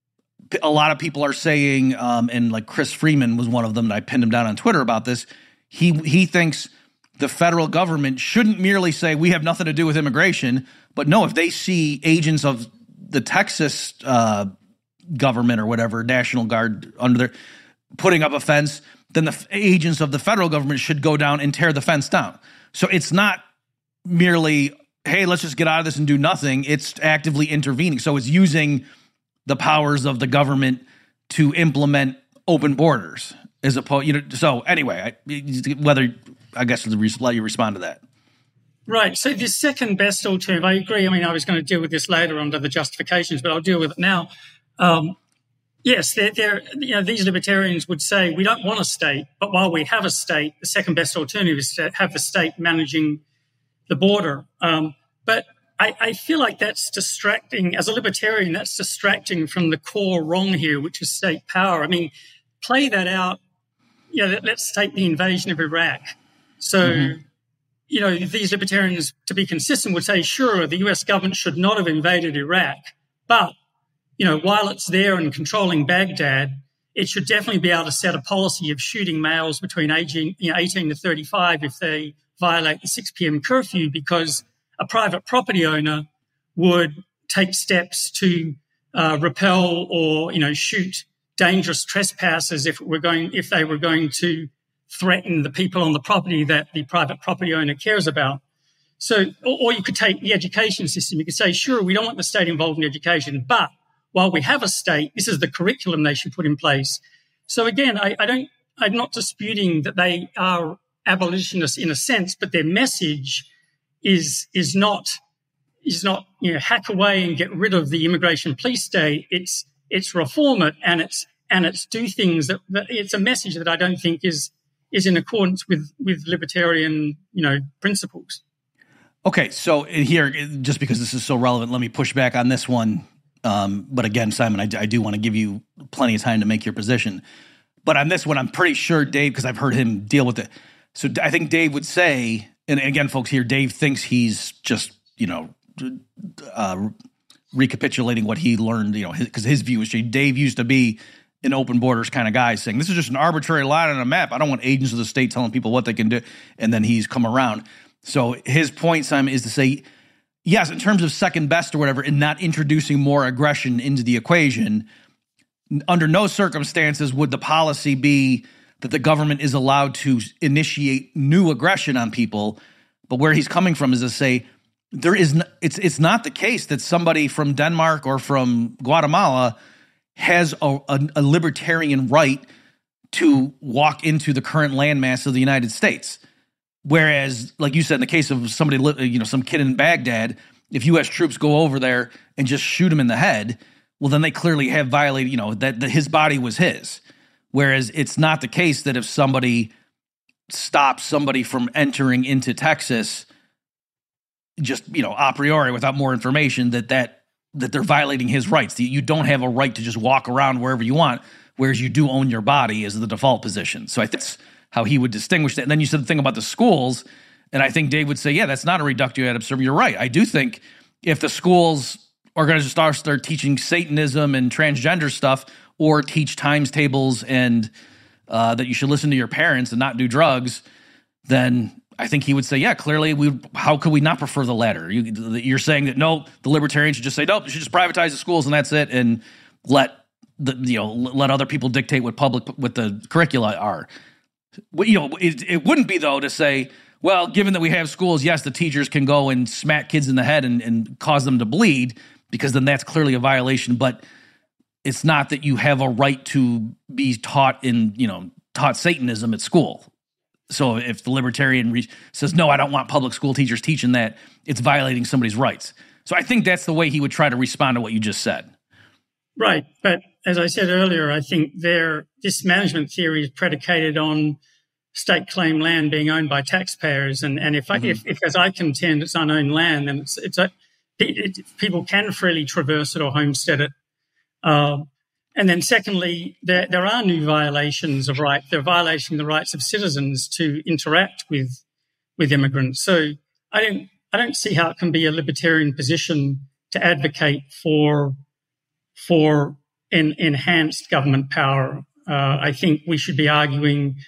a lot of people are saying, um, and like Chris Freeman was one of them, and I pinned him down on Twitter about this. He he thinks the federal government shouldn't merely say we have nothing to do with immigration, but no, if they see agents of the Texas uh, government or whatever, National Guard under there, putting up a fence, then the f- agents of the federal government should go down and tear the fence down. So it's not merely, hey, let's just get out of this and do nothing. It's actively intervening. So it's using the powers of the government to implement open borders as opposed, you know. So anyway, I, whether, I guess, let you respond to that. Right. So the second best alternative, I agree. I mean, I was going to deal with this later under the justifications, but I'll deal with it now. Um, yes, they're, they're, you know, these libertarians would say we don't want a state, but while we have a state, the second best alternative is to have the state managing the border. Um, but I, I feel like that's distracting. As a libertarian, that's distracting from the core wrong here, which is state power. I mean, play that out. You know, let's take the invasion of Iraq. So, mm-hmm. you know, these libertarians, to be consistent, would say, sure, the U S government should not have invaded Iraq, but, you know, while it's there and controlling Baghdad, it should definitely be able to set a policy of shooting males between eighteen, you know, eighteen to thirty-five if they violate the six p.m. curfew, because a private property owner would take steps to uh, repel or, you know, shoot dangerous trespassers if it were going, if they were going to threaten the people on the property that the private property owner cares about. So, or, or you could take the education system. You could say, sure, we don't want the state involved in education, but while we have a state, this is the curriculum they should put in place. So again, I, I don't, I'm not disputing that they are abolitionists in a sense, but their message is is not is not you know hack away and get rid of the immigration police state. It's it's reform it and it's and it's do things that, that it's a message that I don't think is is in accordance with with libertarian you know principles. Okay, so here, just because this is so relevant, let me push back on this one. Um, but again, Simon, I, I do want to give you plenty of time to make your position. But on this one, I'm pretty sure Dave, because I've heard him deal with it. So I think Dave would say, and again, folks, here, Dave thinks he's just, you know, uh, recapitulating what he learned, you know, because his, his view is Dave used to be an open borders kind of guy saying, this is just an arbitrary line on a map. I don't want agents of the state telling people what they can do. And then he's come around. So his point, Simon, is to say, yes, in terms of second best or whatever, and not introducing more aggression into the equation, under no circumstances would the policy be that the government is allowed to initiate new aggression on people. But where he's coming from is to say there is n- it's it's not the case that somebody from Denmark or from Guatemala has a, a, a libertarian right to walk into the current landmass of the United States. Whereas, like you said, in the case of somebody, you know, some kid in Baghdad, if U S troops go over there and just shoot him in the head, well, then they clearly have violated, you know, that, that his body was his. Whereas it's not the case that if somebody stops somebody from entering into Texas, just, you know, a priori without more information, that that that they're violating his rights. You don't have a right to just walk around wherever you want, whereas you do own your body as the default position. So I think that's how he would distinguish that. And then you said the thing about the schools, and I think Dave would say, yeah, that's not a reductio ad absurdum. You're right. I do think if the schools are going to start, start teaching Satanism and transgender stuff, or teach times tables and uh, that you should listen to your parents and not do drugs, then I think he would say, yeah, clearly, we. how could we not prefer the latter? You, you're saying that, no, the libertarians should just say, nope, you should just privatize the schools and that's it, and let the you know let other people dictate what public what the curricula are. You know, it, it wouldn't be, though, to say, well, given that we have schools, yes, the teachers can go and smack kids in the head and, and cause them to bleed, because then that's clearly a violation. But it's not that you have a right to be taught in, you know, taught Satanism at school. So if the libertarian re- says, no, I don't want public school teachers teaching that, it's violating somebody's rights. So I think that's the way he would try to respond to what you just said. Right. But as I said earlier, I think their this management theory is predicated on state claim land being owned by taxpayers. And, and if, I, mm-hmm. if, if, as I contend, it's unowned land, then it's, it's a, it, people can freely traverse it or homestead it. Uh, and then secondly, there, there are new violations of rights. They're violating the rights of citizens to interact with with immigrants. So I don't I don't see how it can be a libertarian position to advocate for for an enhanced government power. Uh, I think we should be arguing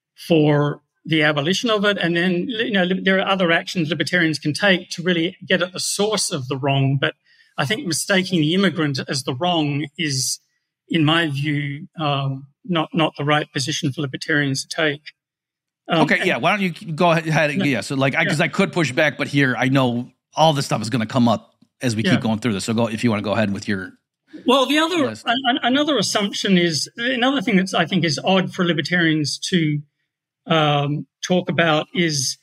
for the abolition of it, and then you know there are other actions libertarians can take to really get at the source of the wrong. But I think mistaking the immigrant as the wrong is, in my view, um, not not the right position for libertarians to take. Um, okay, yeah. Why don't you go ahead? No, yeah. So, like, because I, yeah. I could push back, but here I know all this stuff is going to come up as we yeah. keep going through this. So, go if you want to go ahead with your. Well, the other an, another assumption is another thing that I think is odd for libertarians to um, talk about is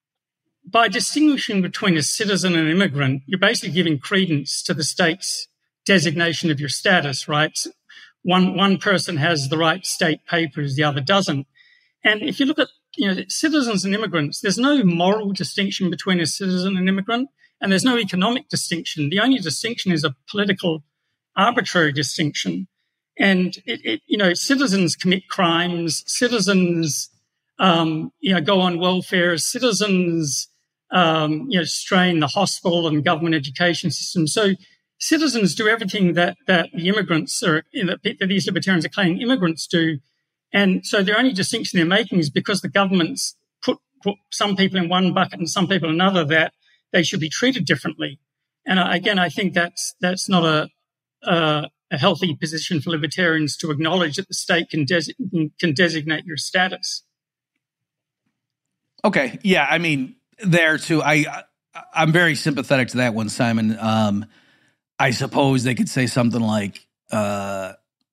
by distinguishing between a citizen and an immigrant, you're basically giving credence to the state's designation of your status, right? One one person has the right state papers, the other doesn't. And if you look at, you know, citizens and immigrants, there's no moral distinction between a citizen and immigrant, and there's no economic distinction. The only distinction is a political, arbitrary distinction. And it, it you know, citizens commit crimes, citizens, um, you know, go on welfare, citizens, um, you know, strain the hospital and government education system. So citizens do everything that, that the immigrants are, that these libertarians are claiming immigrants do. And so the only distinction they're making is because the government's put, put some people in one bucket and some people in another, that they should be treated differently. And again, I think that's, that's not a, a, a healthy position for libertarians to acknowledge that the state can, des- can designate your status. Okay. Yeah. I mean, there too, I, I'm very sympathetic to that one, Simon. Um, I suppose they could say something like, uh,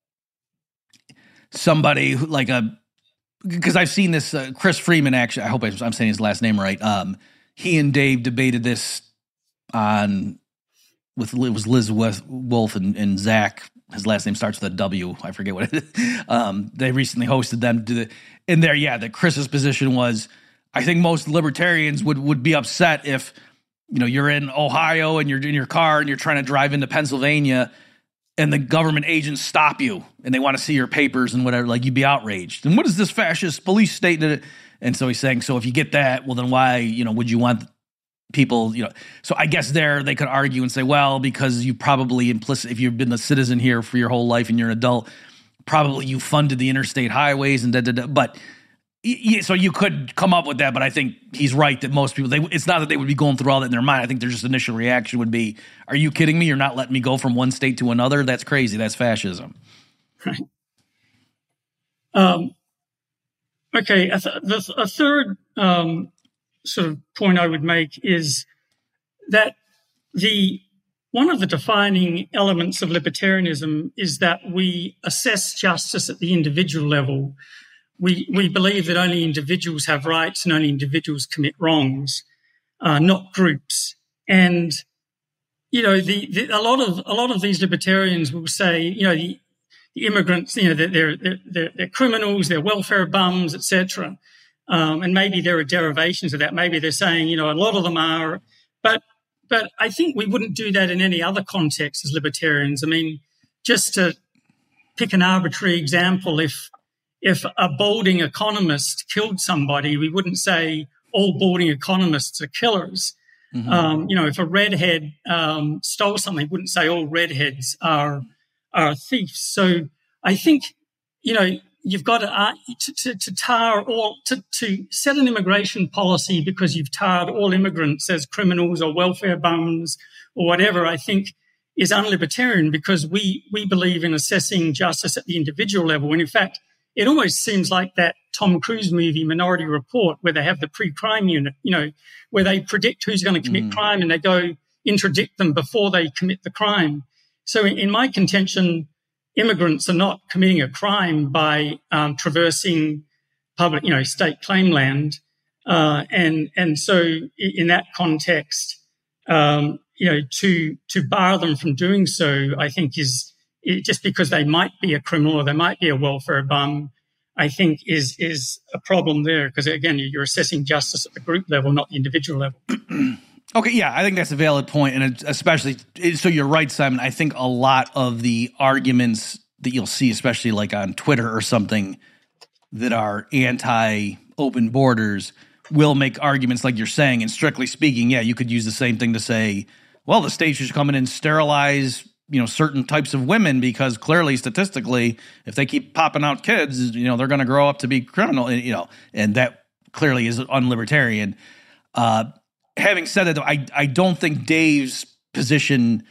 somebody who, like a, because I've seen this, uh, Chris Freeman, actually, I hope I'm saying his last name right. Um, he and Dave debated this on, with, it was Liz Wolfe and, and Zach. His last name starts with a W. I forget what it is. Um, they recently hosted them to the, in there. Yeah. That Chris's position was, I think most libertarians would, would be upset if, you know, you're in Ohio and you're in your car and you're trying to drive into Pennsylvania and the government agents stop you and they want to see your papers and whatever, like you'd be outraged. And what is this fascist police state? And so he's saying, so if you get that, well, then why, you know, would you want people, you know, so I guess there they could argue and say, well, because you probably implicit, if you've been a citizen here for your whole life and you're an adult, probably you funded the interstate highways and da, da, da. But so you could come up with that, but I think he's right that most people, they, it's not that they would be going through all that in their mind. I think their just initial reaction would be, are you kidding me? You're not letting me go from one state to another? That's crazy. That's fascism. Right. Um, okay. A, th- the, a third um, sort of point I would make is that the one of the defining elements of libertarianism is that we assess justice at the individual level. We we believe that only individuals have rights and only individuals commit wrongs, uh, not groups. And you know, the, the a lot of a lot of these libertarians will say, you know, the, the immigrants, you know, they're they're they're, they're criminals, they're welfare bums, et cetera. Um, and maybe there are derivations of that. Maybe they're saying, you know, a lot of them are, but but I think we wouldn't do that in any other context as libertarians. I mean, just to pick an arbitrary example, if If a balding economist killed somebody, we wouldn't say all balding economists are killers. Mm-hmm. Um, you know, if a redhead um, stole something, we wouldn't say all redheads are are thieves. So I think, you know, you've got to uh, to, to, to tar all to, to set an immigration policy because you've tarred all immigrants as criminals or welfare bums or whatever. I think is unlibertarian because we we believe in assessing justice at the individual level, and in fact, it almost seems like that Tom Cruise movie, Minority Report, where they have the pre-crime unit, you know, where they predict who's going to commit mm. crime and they go interdict them before they commit the crime. So in, in my contention, immigrants are not committing a crime by um, traversing public, you know, state claim land. Uh, and and so in that context, um, you know, to to bar them from doing so, I think is it, just because they might be a criminal or they might be a welfare bum, I think is is a problem there, because again, you're assessing justice at the group level, not the individual level. Okay, yeah, I think that's a valid point, and it, especially so you're right, Simon. I think a lot of the arguments that you'll see, especially like on Twitter or something, that are anti-open borders will make arguments like you're saying. And strictly speaking, yeah, you could use the same thing to say, well, the state should come in and sterilize, you know, certain types of women because clearly, statistically, if they keep popping out kids, you know, they're going to grow up to be criminal, you know, and that clearly is unlibertarian. Uh, having said that, though, I I don't think Dave's position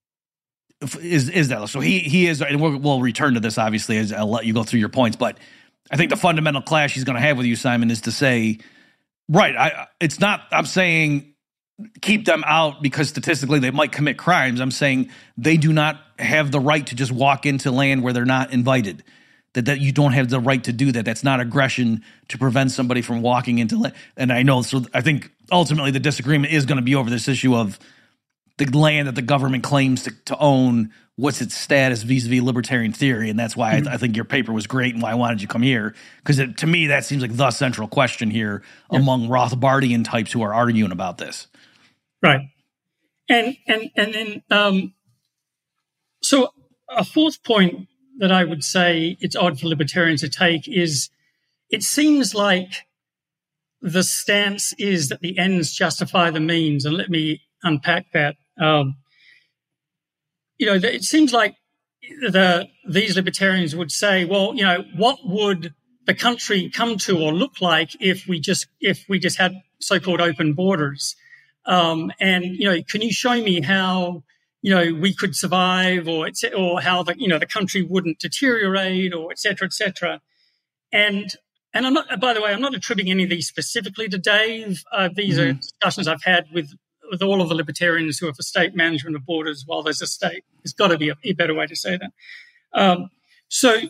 is is that. So he he is, and we'll, we'll return to this obviously as I'll let you go through your points, but I think the fundamental clash he's going to have with you, Simon, is to say, right, I, it's not, I'm saying keep them out because statistically they might commit crimes. I'm saying they do not have the right to just walk into land where they're not invited, that, that you don't have the right to do that. That's not aggression to prevent somebody from walking into land. And I know, so I think ultimately the disagreement is going to be over this issue of the land that the government claims to, to own. What's its status vis-a-vis libertarian theory? And that's why mm-hmm. I, I think your paper was great and why I wanted you to come here. Because to me, that seems like the central question here yeah. among Rothbardian types who are arguing about this. Right. And and and then, um, so a fourth point that I would say it's odd for libertarians to take is it seems like the stance is that the ends justify the means. And let me unpack that. Um, you know, it seems like the these libertarians would say, well, you know, what would the country come to or look like if we just if we just had so-called open borders? Um, and you know, can you show me how you know we could survive, or or how the you know the country wouldn't deteriorate, or et cetera, et cetera? And and I'm not. By the way, I'm not attributing any of these specifically to Dave. Uh, these mm-hmm. are discussions I've had with. with all of the libertarians who are for state management of borders while there's a state. There's got to be a, a better way to say that. Um, so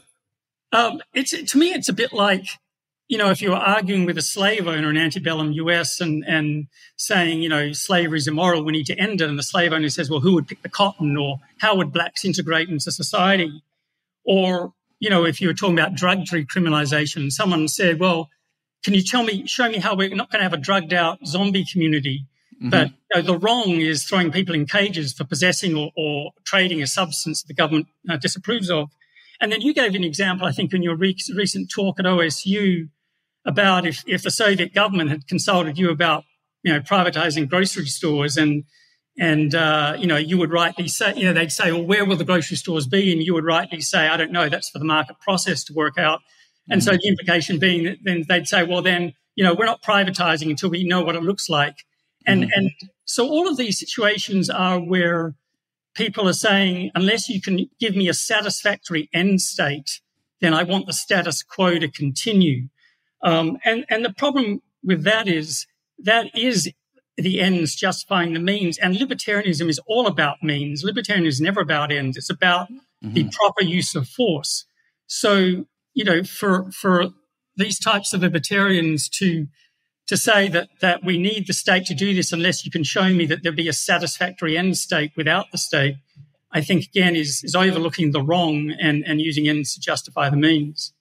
um, it's to me, it's a bit like, you know, if you were arguing with a slave owner in antebellum U S and, and saying, you know, slavery is immoral, we need to end it. And the slave owner says, well, who would pick the cotton, or how would blacks integrate into society? Or, you know, if you were talking about drug decriminalization, someone said, well, can you tell me, show me how we're not going to have a drugged out zombie community? But you know, the wrong is throwing people in cages for possessing or, or trading a substance the government uh, disapproves of. And then you gave an example, I think, in your re- recent talk at O S U about if, if the Soviet government had consulted you about, you know, privatizing grocery stores, and and uh, you know, you would rightly say, you know, they'd say, well, where will the grocery stores be? And you would rightly say, I don't know, that's for the market process to work out. And mm-hmm. so the implication being that then they'd say, well, then, you know, we're not privatizing until we know what it looks like. And mm-hmm. and so all of these situations are where people are saying, unless you can give me a satisfactory end state, then I want the status quo to continue. Um, and, and the problem with that is that is the ends justifying the means. And libertarianism is all about means. Libertarianism is never about ends. It's about mm-hmm. the proper use of force. So, you know, for for these types of libertarians to to say that that we need the state to do this unless you can show me that there'll be a satisfactory end state without the state, I think, again, is, is overlooking the wrong and, and using ends to justify the means.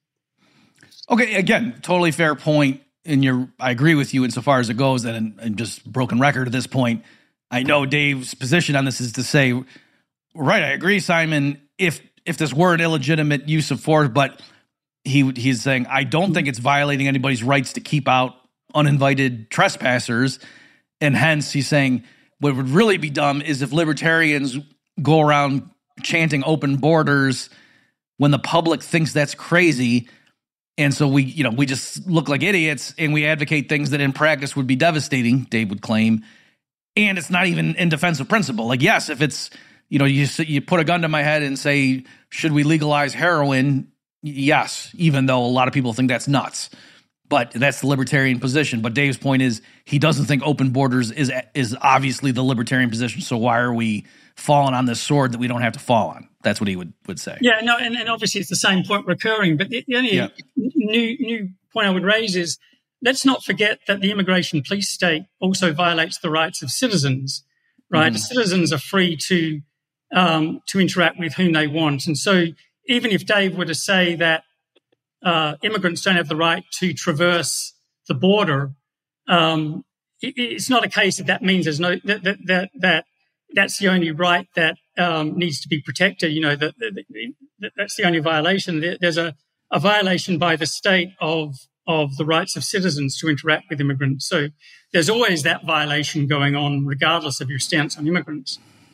Okay, again, totally fair point. And you're, I agree with you insofar as it goes, and, and just broken record at this point. I know Dave's position on this is to say, right, I agree, Simon, if if this were an illegitimate use of force, but he he's saying, I don't think it's violating anybody's rights to keep out uninvited trespassers, and hence he's saying what would really be dumb is if libertarians go around chanting open borders when the public thinks that's crazy, and so we you know we just look like idiots and we advocate things that in practice would be devastating, Dave would claim, and it's not even in defense of principle. Like, yes, if it's you know you you put a gun to my head and say, should we legalize heroin? Yes, even though a lot of people think that's nuts. But that's the libertarian position. But Dave's point is he doesn't think open borders is is obviously the libertarian position. So why are we falling on this sword that we don't have to fall on? That's what he would, would say. Yeah, no, and, and obviously it's the same point recurring. But the, the only yeah. new new point I would raise is let's not forget that the immigration police state also violates the rights of citizens, right? Mm. Citizens are free to um, to interact with whom they want. And so even if Dave were to say that uh, immigrants don't have the right to traverse the border, um, it, it's not a case that that means there's no that that that, that that's the only right that um, needs to be protected. You know, that, that, that that's the only violation. There's a, a violation by the state of of the rights of citizens to interact with immigrants. So there's always that violation going on, regardless of your stance on immigrants.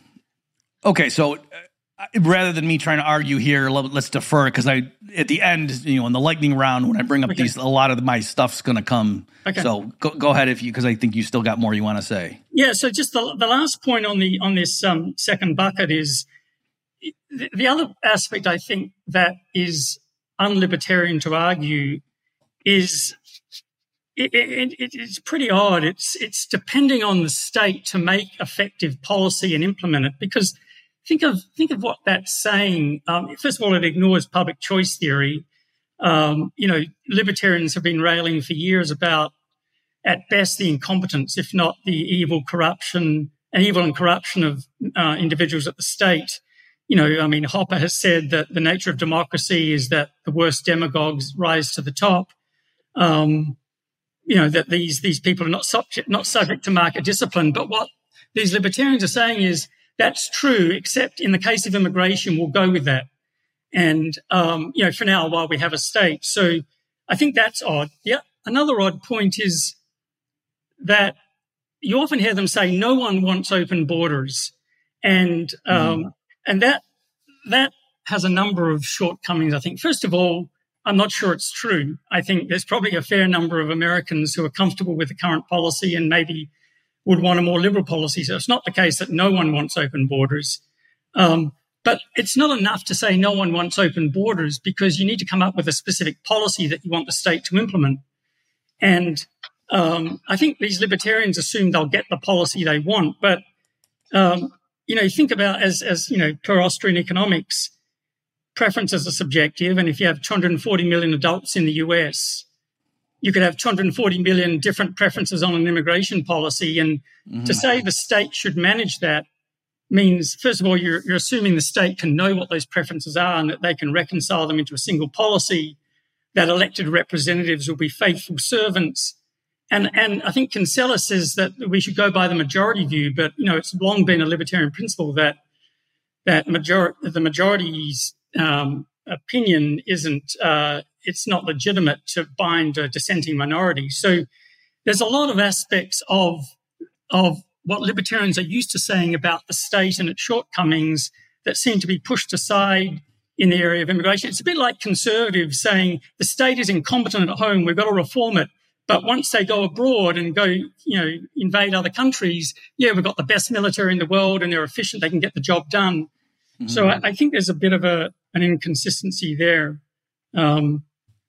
Okay, so uh, rather than me trying to argue here, let's defer it because I, at the end, you know, in the lightning round, when I bring up okay. these, a lot of my stuff's going to come. Okay. So go, go ahead if you, because I think you still got more you want to say. Yeah. So just the the last point on the on this um, second bucket is the, the other aspect I think that is unlibertarian to argue is it, it, it, it's pretty odd. It's it's depending on the state to make effective policy and implement it because. Think of think of what that's saying. Um, first of all, it ignores public choice theory. Um, you know, libertarians have been railing for years about, at best, the incompetence, if not the evil corruption and evil and corruption of uh, individuals at the state. You know, I mean, Hopper has said that the nature of democracy is that the worst demagogues rise to the top. Um, you know, that these these people are not subject not subject to market discipline. But what these libertarians are saying is, that's true, except in the case of immigration, we'll go with that. And, um, you know, for now, while we have a state. So I think that's odd. Yeah. Another odd point is that you often hear them say no one wants open borders. And, um, mm. and that, that has a number of shortcomings, I think. First of all, I'm not sure it's true. I think there's probably a fair number of Americans who are comfortable with the current policy and maybe would want a more liberal policy. So it's not the case that no one wants open borders. Um, but it's not enough to say no one wants open borders because you need to come up with a specific policy that you want the state to implement. And um, I think these libertarians assume they'll get the policy they want. But, um, you know, think about as, as, you know, per Austrian economics, preferences are subjective. And if you have two hundred forty million adults in the U S, you could have two hundred forty million different preferences on an immigration policy. And mm-hmm. to say the state should manage that means, first of all, you're, you're assuming the state can know what those preferences are and that they can reconcile them into a single policy, that elected representatives will be faithful servants. And, and I think Kinsella says that we should go by the majority view, but, you know, it's long been a libertarian principle that, that major- the majority's um, opinion isn't, uh, it's not legitimate to bind a dissenting minority. So there's a lot of aspects of, of what libertarians are used to saying about the state and its shortcomings that seem to be pushed aside in the area of immigration. It's a bit like conservatives saying the state is incompetent at home, we've got to reform it. But once they go abroad and go, you know, invade other countries, yeah, we've got the best military in the world and they're efficient, they can get the job done. Mm-hmm. So I, I think there's a bit of a an inconsistency there. Um,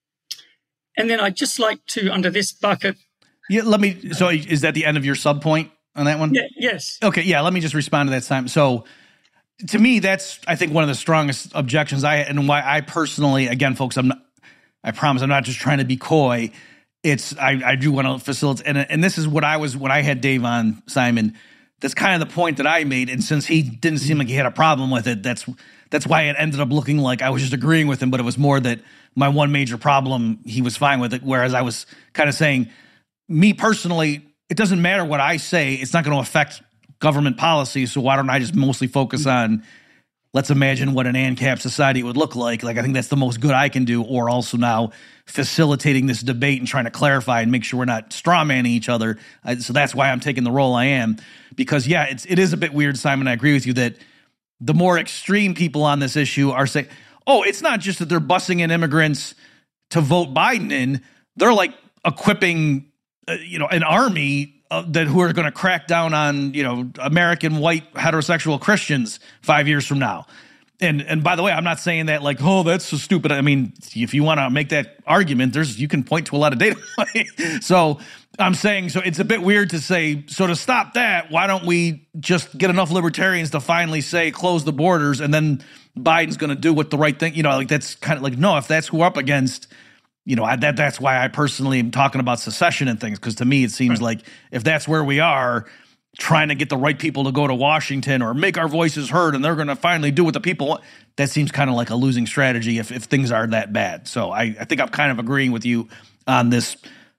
and then I'd just like to, under this bucket... Yeah, let me... So is that the end of your sub point on that one? Yeah, yes. Okay, yeah, let me just respond to that, Simon. So to me, that's, I think, one of the strongest objections I and why I personally, again, folks, I'm not, I promise I'm not just trying to be coy. It's, I, I do want to facilitate, and, and this is what I was, when I had Dave on, Simon, that's kind of the point that I made, and since he didn't seem like he had a problem with it, that's that's why it ended up looking like I was just agreeing with him, but it was more that my one major problem, he was fine with it, whereas I was kind of saying, me personally, it doesn't matter what I say, it's not going to affect government policy, so why don't I just mostly focus on, let's imagine what an ANCAP society would look like. Like, I think that's the most good I can do, or also now facilitating this debate and trying to clarify and make sure we're not strawmanning each other. Uh, so that's why I'm taking the role I am. Because, yeah, it's, it is a bit weird, Simon, I agree with you, that the more extreme people on this issue are saying, oh, it's not just that they're busing in immigrants to vote Biden in, they're like equipping, uh, you know, an army Uh, that who are going to crack down on, you know, American white heterosexual Christians five years from now. And and by the way, I'm not saying that like, oh, that's so stupid. I mean, if you want to make that argument, there's you can point to a lot of data. So I'm saying, so it's a bit weird to say, so to stop that, why don't we just get enough libertarians to finally say close the borders, and then Biden's going to do what the right thing, you know, like that's kind of like, no, if that's who we're up against, you know, I, that that's why I personally am talking about secession and things, because to me it seems right. like if that's where we are, trying to get the right people to go to Washington or make our voices heard, and they're going to finally do what the people want, that seems kind of like a losing strategy if, if things are that bad. So I, I think I'm kind of agreeing with you on this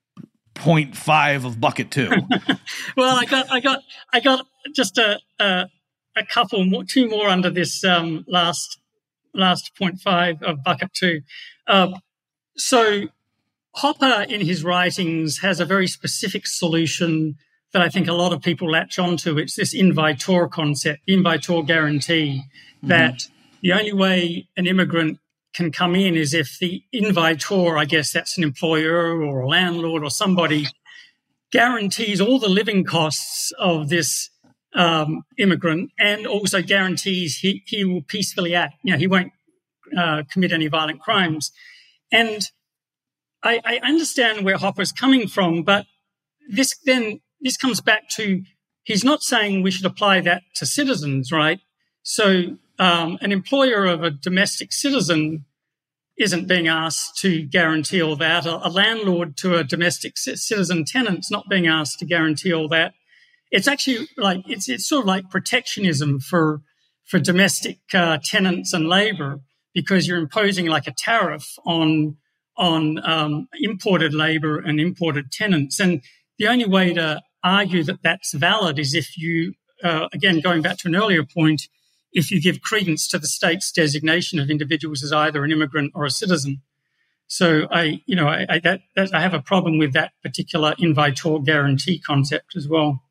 point five of bucket two. Well, I got, I got, I got just a a, a couple more, two more under this um, last last point five of bucket two. Uh, so Hopper in his writings has a very specific solution that I think a lot of people latch onto. It's this invitor concept, the invitor guarantee, mm-hmm. that the only way an immigrant can come in is if the invitor, I guess that's an employer or a landlord or somebody, guarantees all the living costs of this um, immigrant, and also guarantees he, he will peacefully act. You know, he won't uh, commit any violent crimes. And I, I understand where Hopper's coming from, but this then this comes back to, he's not saying we should apply that to citizens, right? So um, an employer of a domestic citizen isn't being asked to guarantee all that. A, a landlord to a domestic c- citizen tenant's not being asked to guarantee all that. It's actually like, it's it's sort of like protectionism for for domestic uh, tenants and labor, because you're imposing like a tariff on on um, imported labor and imported tenants. And the only way to argue that that's valid is if you, uh, again, going back to an earlier point, if you give credence to the state's designation of individuals as either an immigrant or a citizen. So I, you know, I, I, that, that, I have a problem with that particular invitor guarantee concept as well.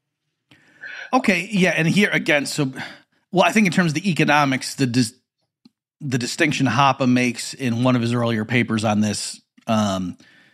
Okay, yeah, and here again, so, well, I think in terms of the economics, the dis- the distinction Hoppe makes in one of his earlier papers on this, um,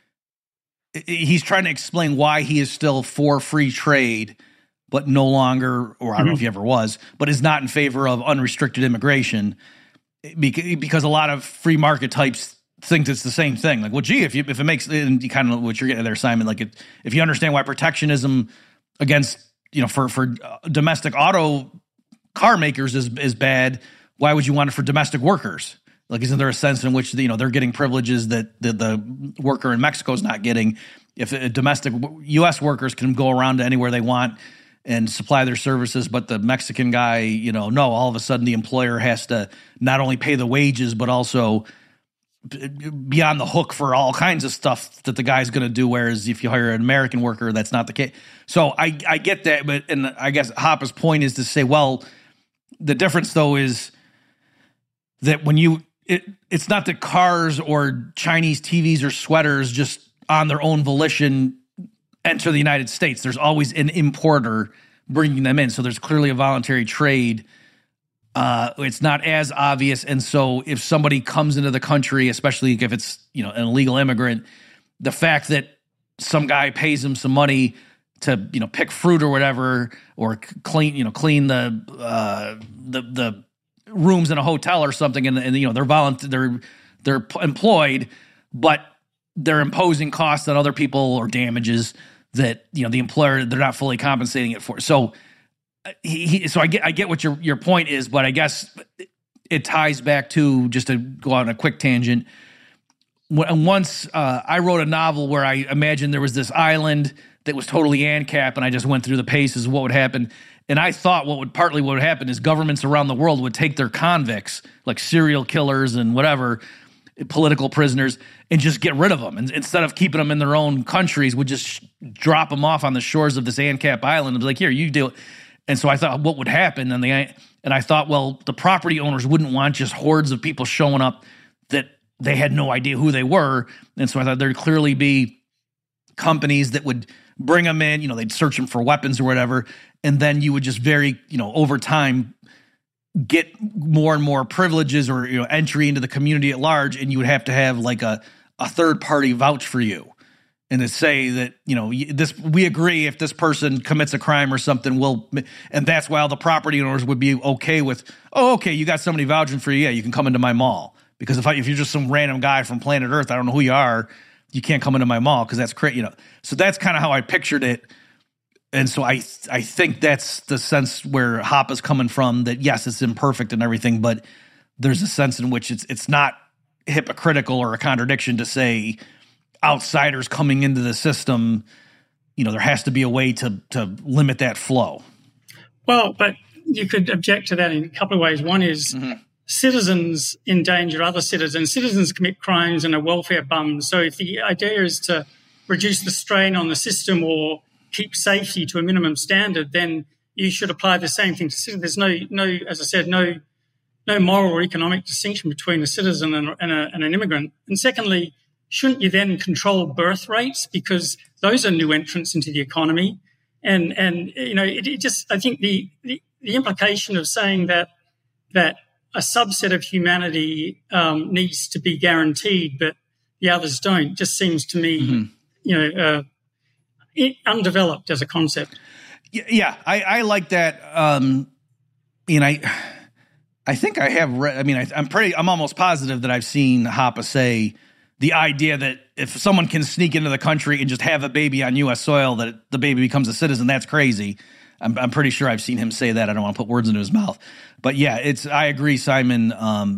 he's trying to explain why he is still for free trade, but no longer, or I don't mm-hmm. know if he ever was, but is not in favor of unrestricted immigration, because a lot of free market types think it's the same thing. Like, well, gee, if you if it makes, and you kind of what you're getting there, Simon, like it, if you understand why protectionism against, you know, for for domestic auto car makers is is bad, why would you want it for domestic workers? Like, isn't there a sense in which, you know, they're getting privileges that the, the worker in Mexico is not getting? If a domestic U S workers can go around to anywhere they want and supply their services, but the Mexican guy, you know, no, all of a sudden the employer has to not only pay the wages, but also be on the hook for all kinds of stuff that the guy's going to do. Whereas if you hire an American worker, that's not the case. So I, I get that, but and I guess Hoppe's point is to say, well, the difference though is that when you, it, it's not that cars or Chinese T Vs or sweaters just on their own volition enter the United States. There's always an importer bringing them in. So there's clearly a voluntary trade. Uh, it's not as obvious. And so if somebody comes into the country, especially if it's, you know, an illegal immigrant, the fact that some guy pays him some money to, you know, pick fruit or whatever, or clean, you know, clean the, uh, the, the rooms in a hotel or something. And, and you know, they're volunt- they're, they're employed, but they're imposing costs on other people or damages that, you know, the employer, they're not fully compensating it for. So he, he so I get, I get what your, your point is, but I guess it ties back to, just to go on a quick tangent. Once uh, I wrote a novel where I imagined there was this island that was totally ANCAP, and I just went through the paces of what would happen. And I thought what would partly what would happen is governments around the world would take their convicts, like serial killers and whatever, political prisoners, and just get rid of them. And instead of keeping them in their own countries, would just sh- drop them off on the shores of this ANCAP island and be like, here, you do it. And so I thought, what would happen? And the and I thought, well, the property owners wouldn't want just hordes of people showing up that they had no idea who they were. And so I thought there'd clearly be companies that would bring them in, you know, they'd search them for weapons or whatever. And then you would just very, you know, over time get more and more privileges or, you know, entry into the community at large. And you would have to have like a, a third party vouch for you. and to say that, you know, this, we agree if this person commits a crime or something, we'll, and that's why all the property owners would be okay with, oh, okay, you got somebody vouching for you, yeah, you can come into my mall. Because if I, if you're just some random guy from planet Earth, I don't know who you are, you can't come into my mall because that's crazy, you know. So that's kind of how I pictured it. And so I I think that's the sense where Hoppe's coming from, that yes, it's imperfect and everything, but there's a sense in which it's it's not hypocritical or a contradiction to say outsiders coming into the system, you know, there has to be a way to to limit that flow. Well, but you could object to that in a couple of ways. One is mm-hmm. citizens endanger other citizens. Citizens commit crimes and are welfare bums. So if the idea is to reduce the strain on the system or keep safety to a minimum standard, then you should apply the same thing to citizens. There's no, no, as I said, no, no moral or economic distinction between a citizen and, and, a, and an immigrant. And secondly, shouldn't you then control birth rates, because those are new entrants into the economy? And and you know, it, it just, I think the, the the implication of saying that that a subset of humanity um, needs to be guaranteed, but the others don't, just seems to me, mm-hmm. you know. Uh, It, undeveloped as a concept. Yeah, I, I like that. Um, and I, I think I have read. I mean, I, I'm pretty. I'm almost positive that I've seen Hoppe say the idea that if someone can sneak into the country and just have a baby on U S soil, that the baby becomes a citizen. That's crazy. I'm, I'm pretty sure I've seen him say that. I don't want to put words into his mouth, but yeah, it's. I agree, Simon. Um,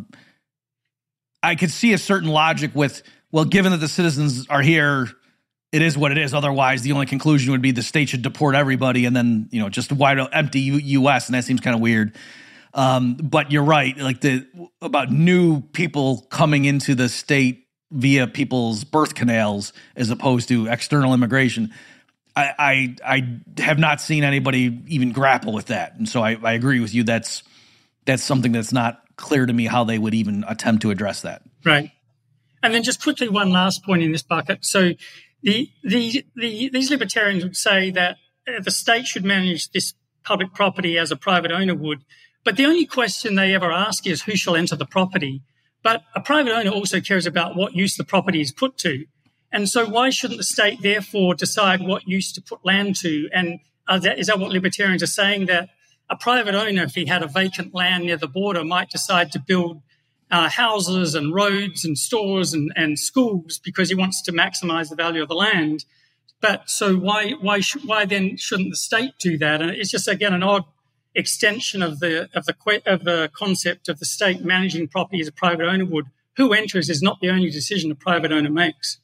I could see a certain logic with, well, given that the citizens are here, it is what it is. Otherwise, the only conclusion would be the state should deport everybody, and then, you know, just wide empty U S, and that seems kind of weird. Um, but you're right, like the about new people coming into the state via people's birth canals as opposed to external immigration. I I, I have not seen anybody even grapple with that, and so I, I agree with you. That's that's something that's not clear to me how they would even attempt to address that. Right, and then just quickly one last point in this bucket. So. The, the, the, these libertarians would say that the state should manage this public property as a private owner would, but the only question they ever ask is who shall enter the property. But a private owner also cares about what use the property is put to. And so why shouldn't the state therefore decide what use to put land to? And are that, is that what libertarians are saying, that a private owner, if he had a vacant land near the border, might decide to build Uh, houses and roads and stores and, and schools because he wants to maximize the value of the land. But so why why sh- why then shouldn't the state do that? And it's just, again, an odd extension of the of the of the concept of the state managing property as a private owner would. Who enters is not the only decision a private owner makes.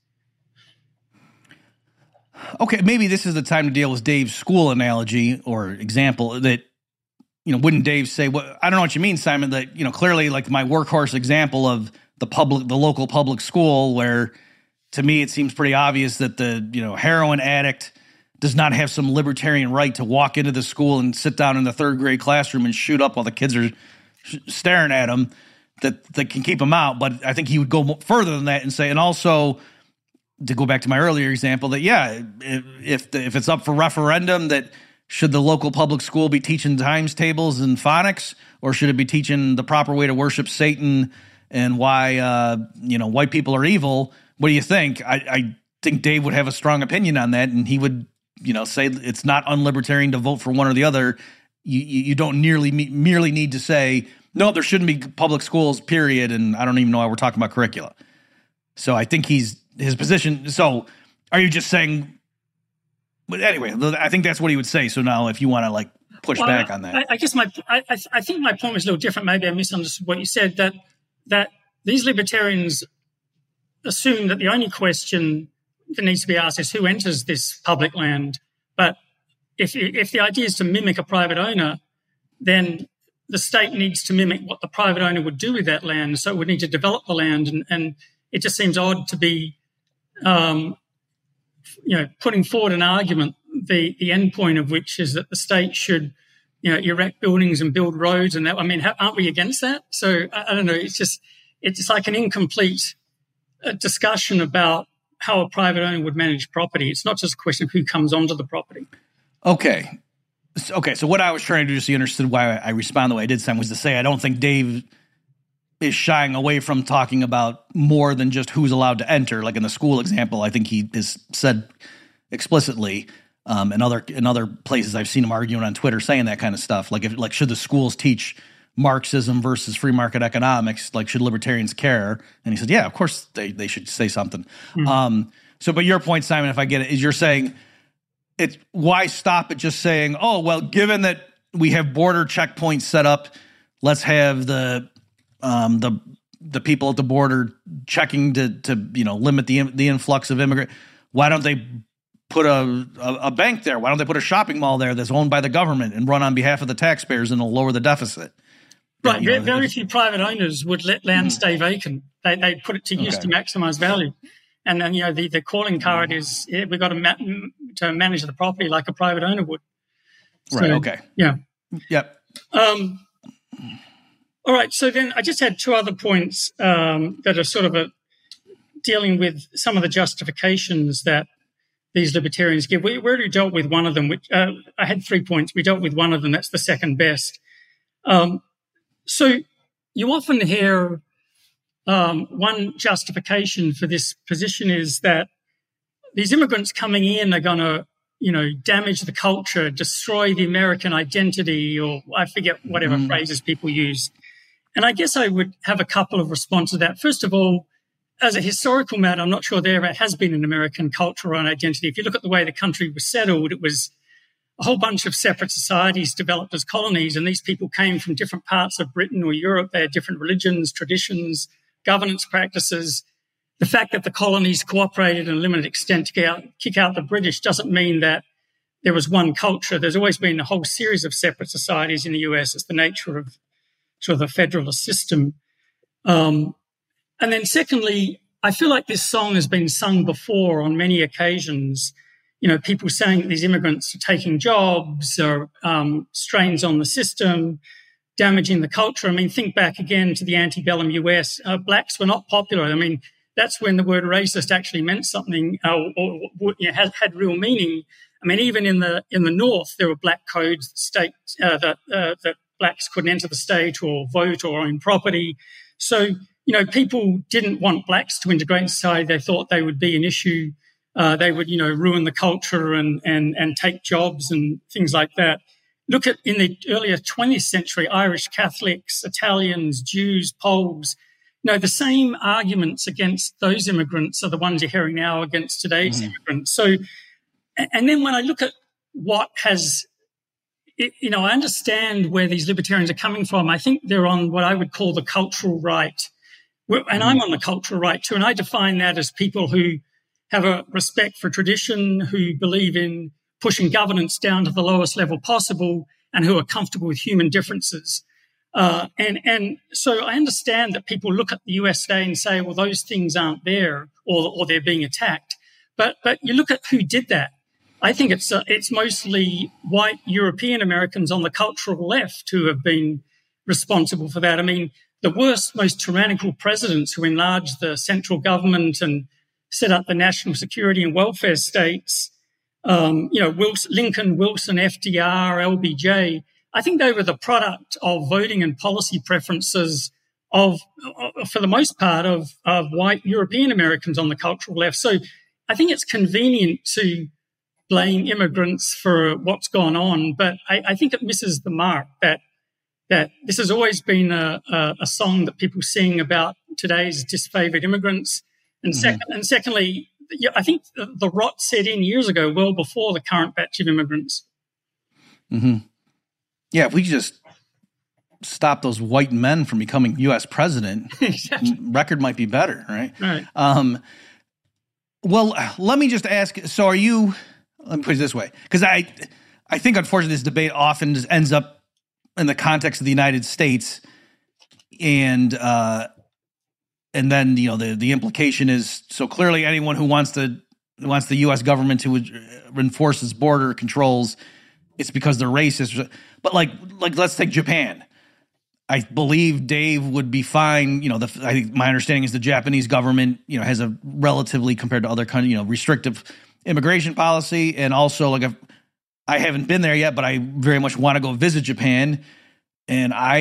Okay, maybe this is the time to deal with Dave's school analogy or example that, you know, wouldn't Dave say, well, I don't know what you mean, Simon, that, you know, clearly like my workhorse example of the public, the local public school, where to me it seems pretty obvious that the, you know, heroin addict does not have some libertarian right to walk into the school and sit down in the third grade classroom and shoot up while the kids are staring at him, that, that can keep him out. But I think he would go further than that and say, and also to go back to my earlier example, that, yeah, if, the, if it's up for referendum, that should the local public school be teaching times tables and phonics, or should it be teaching the proper way to worship Satan and why, uh, you know, white people are evil? What do you think? I, I think Dave would have a strong opinion on that, and he would, you know, say it's not unlibertarian to vote for one or the other. You, you don't nearly merely need to say, no, there shouldn't be public schools, period, and I don't even know why we're talking about curricula. So I think he's his position. So are you just saying? But anyway, I think that's what he would say. So now, if you want to like push well, back on that, I, I guess my I, I think my point was a little different. Maybe I misunderstood what you said. That that these libertarians assume that the only question that needs to be asked is who enters this public land. But if if the idea is to mimic a private owner, then the state needs to mimic what the private owner would do with that land. So it would need to develop the land, and, and it just seems odd to be. Um, you know, putting forward an argument, the, the end point of which is that the state should, you know, erect buildings and build roads. And that, I mean, aren't we against that? So I, I don't know. It's just, it's like an incomplete uh, discussion about how a private owner would manage property. It's not just a question of who comes onto the property. Okay. Okay. So what I was trying to do, just so you understood why I respond the way I did, Sam, was to say, I don't think Dave is shying away from talking about more than just who's allowed to enter. Like in the school example, I think he has said explicitly, um, in other in other places I've seen him arguing on Twitter saying that kind of stuff. Like if like should the schools teach Marxism versus free market economics? Like should libertarians care? And he said, yeah, of course they they should say something. Mm-hmm. Um, so, but your point, Simon, if I get it, is you're saying it's why stop at just saying, oh well, given that we have border checkpoints set up, let's have the Um, the the people at the border checking to to you know limit the the influx of immigrant. Why don't they put a, a a bank there? Why don't they put a shopping mall there that's owned by the government and run on behalf of the taxpayers and it'll lower the deficit? Right. You know, very few private owners would let land mm-hmm. stay vacant. They they put it to use okay. to maximize value. And then you know the, the calling card is yeah, we've got to ma- to manage the property like a private owner would. So, right. Okay. Yeah. Yep. Um. All right, so then I just had two other points um, that are sort of a, dealing with some of the justifications that these libertarians give. We, we already dealt with one of them. Which uh, I had three points. We dealt with one of them. That's the second best. Um, so you often hear um, one justification for this position is that these immigrants coming in are going to, you know, damage the culture, destroy the American identity, or I forget whatever mm. phrases people use. And I guess I would have a couple of responses to that. First of all, as a historical matter, I'm not sure there has been an American culture and identity. If you look at the way the country was settled, it was a whole bunch of separate societies developed as colonies, and these people came from different parts of Britain or Europe. They had different religions, traditions, governance practices. The fact that the colonies cooperated in a limited extent to get out, kick out the British doesn't mean that there was one culture. There's always been a whole series of separate societies in the U S. It's the nature of sort of the federalist system. Um, and then secondly, I feel like this song has been sung before on many occasions. You know, people saying that these immigrants are taking jobs or um, strains on the system, damaging the culture. I mean, think back again to the antebellum U S. Uh, blacks were not popular. I mean, that's when the word racist actually meant something uh, or, or you know, had, had real meaning. I mean, even in the in the North, there were black codes that state uh, that uh, that blacks couldn't enter the state or vote or own property. So, you know, people didn't want blacks to integrate in society. They thought they would be an issue. Uh, they would, you know, ruin the culture and and and take jobs and things like that. Look at in the earlier twentieth century, Irish Catholics, Italians, Jews, Poles. You know, the same arguments against those immigrants are the ones you're hearing now against today's mm. immigrants. So, and then when I look at what has, you know, I understand where these libertarians are coming from. I think they're on what I would call the cultural right. And mm. I'm on the cultural right too. And I define that as people who have a respect for tradition, who believe in pushing governance down to the lowest level possible, and who are comfortable with human differences. Uh, and, and so I understand that people look at the U S today and say, well, those things aren't there or, or they're being attacked. But, but you look at who did that. I think it's, uh, it's mostly white European Americans on the cultural left who have been responsible for that. I mean, the worst, most tyrannical presidents who enlarged the central government and set up the national security and welfare states, um, you know, Wilson, Lincoln, Wilson, F D R, L B J, I think they were the product of voting and policy preferences of, for the most part, of, of white European Americans on the cultural left. So I think it's convenient to blame immigrants for what's gone on, but I, I think it misses the mark that that this has always been a, a, a song that people sing about today's disfavored immigrants. And, mm-hmm. second, and secondly, I think the, the rot set in years ago, well before the current batch of immigrants. Mm-hmm. Yeah, if we just stop those white men from becoming U S president, exactly. record might be better, right? Right. Um, well, let me just ask, so are you, let me put it this way, because I, I think unfortunately this debate often just ends up in the context of the United States, and uh, and then, you know, the, the implication is, so clearly anyone who wants to wants the U S government to enforce its border controls, it's because they're racist. But like, like let's take Japan. I believe Dave would be fine. You know, the, I think my understanding is the Japanese government, you know, has a relatively, compared to other countries, you know, restrictive immigration policy. And also, like, I've, I haven't been there yet, but I very much want to go visit Japan. And I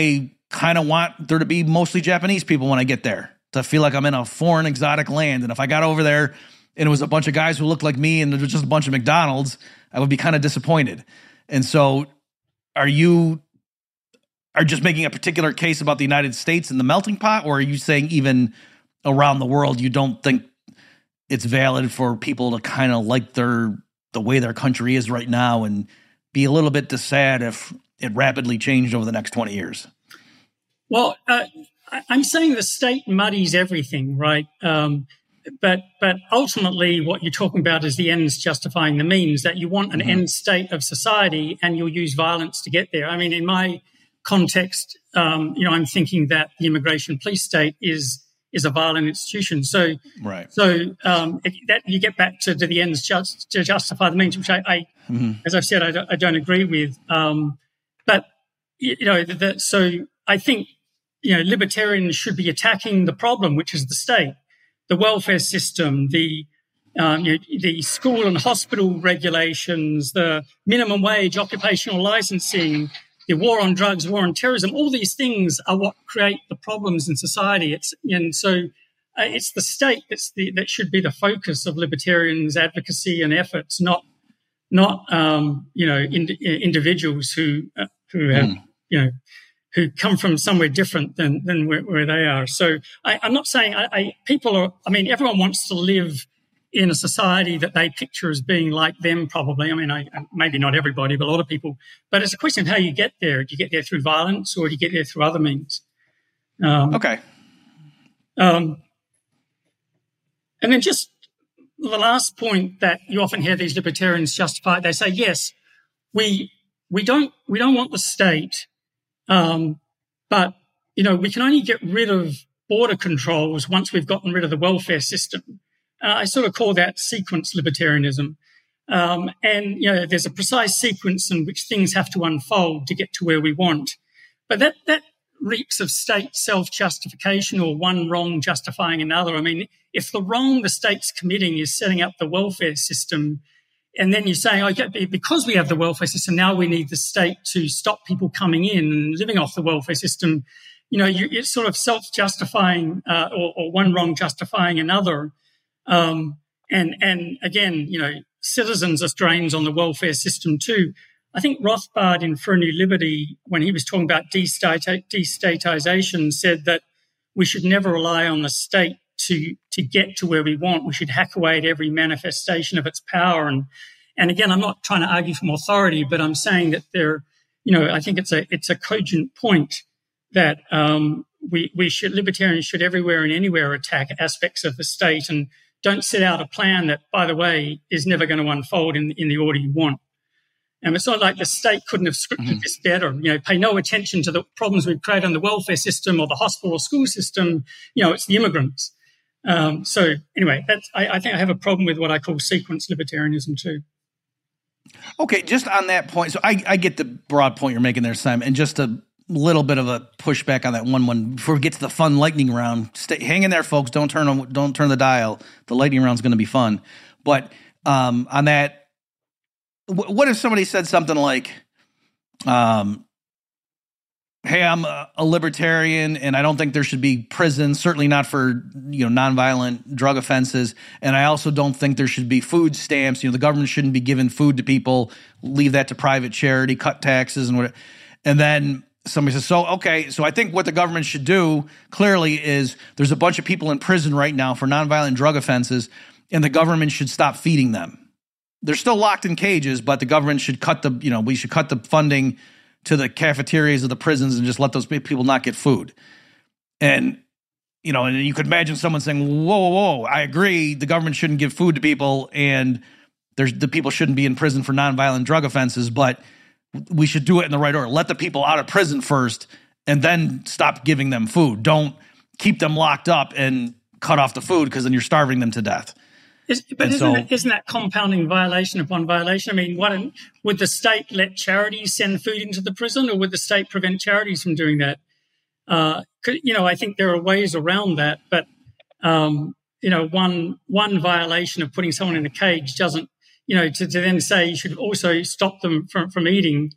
kind of want there to be mostly Japanese people when I get there, to feel like I'm in a foreign exotic land. And if I got over there and it was a bunch of guys who looked like me and it was just a bunch of McDonald's, I would be kind of disappointed. And so are you are just making a particular case about the United States and the melting pot, or are you saying even around the world you don't think it's valid for people to kind of like their the way their country is right now and be a little bit sad if it rapidly changed over the next twenty years? Well, uh, I'm saying the state muddies everything, right? Um, but but ultimately what you're talking about is the ends justifying the means, that you want an mm-hmm. end state of society and you'll use violence to get there. I mean, in my context, um, you know, I'm thinking that the immigration police state is is a violent institution. So, right. So um, it, that you get back to, to the ends just to justify the means, which I, I mm-hmm. as I've said, I don't, I don't agree with. Um, but you know, the, the, so I think you know libertarians should be attacking the problem, which is the state, the welfare system, the um, you know, the school and hospital regulations, the minimum wage, occupational licensing, the war on drugs, war on terrorism. All these things are what create the problems in society. It's and so uh, it's the state that's the that should be the focus of libertarians' advocacy and efforts, not not um, you know in, individuals who uh, who have mm. you know who come from somewhere different than than where, where they are. So I, I'm not saying I, I people are. I mean, everyone wants to live in a society that they picture as being like them, probably. I mean, I, maybe not everybody, but a lot of people. But it's a question of how you get there. Do you get there through violence or do you get there through other means? Um, okay. Um, and then just the last point that you often hear these libertarians justify, they say, yes, we we don't we don't want the state, um, but, you know, we can only get rid of border controls once we've gotten rid of the welfare system. Uh, I sort of call that sequence libertarianism. Um, and, you know, there's a precise sequence in which things have to unfold to get to where we want. But that, that reeks of state self-justification, or one wrong justifying another. I mean, if the wrong the state's committing is setting up the welfare system, and then you're saying, okay, because we have the welfare system, now we need the state to stop people coming in and living off the welfare system, you know, you, it's sort of self-justifying uh, or, or one wrong justifying another. Um, and, and again, you know, citizens are drains on the welfare system too. I think Rothbard in For a New Liberty, when he was talking about destat- destatization, said that we should never rely on the state to, to get to where we want. We should hack away at every manifestation of its power. And, and again, I'm not trying to argue from authority, but I'm saying that there, you know, I think it's a, it's a cogent point that, um, we, we should, libertarians should everywhere and anywhere attack aspects of the state and don't set out a plan that, by the way, is never going to unfold in, in the order you want. And it's not like the state couldn't have scripted mm-hmm. this better. You know, pay no attention to the problems we've created on the welfare system or the hospital or school system. You know, it's the immigrants. Um, so anyway, that's, I, I think I have a problem with what I call sequence libertarianism too. Okay, just on that point. So I, I get the broad point you're making there, Simon, and just a little bit of a pushback on that one one before we get to the fun lightning round. Stay, hang in there, folks. Don't turn on, don't turn the dial. The lightning round's going to be fun. But um, on that, w- what if somebody said something like, um, "Hey, I'm a, a libertarian, and I don't think there should be prison. Certainly not for you know nonviolent drug offenses, and I also don't think there should be food stamps. You know, the government shouldn't be giving food to people. Leave that to private charity. Cut taxes and what." And then somebody says, so, okay, so I think what the government should do clearly is there's a bunch of people in prison right now for nonviolent drug offenses, and the government should stop feeding them. They're still locked in cages, but the government should cut the, you know, we should cut the funding to the cafeterias of the prisons and just let those people not get food. And, you know, and you could imagine someone saying, whoa, whoa, whoa, I agree, the government shouldn't give food to people, and there's the people shouldn't be in prison for nonviolent drug offenses, but we should do it in the right order. Let the people out of prison first and then stop giving them food. Don't keep them locked up and cut off the food because then you're starving them to death. Is, but isn't, so, it, isn't that compounding violation upon violation? I mean, what, would the state let charities send food into the prison, or would the state prevent charities from doing that? Uh, you know, I think there are ways around that, but, um, you know, one one violation of putting someone in a cage doesn't, you know, to, to then say you should also stop them from, from eating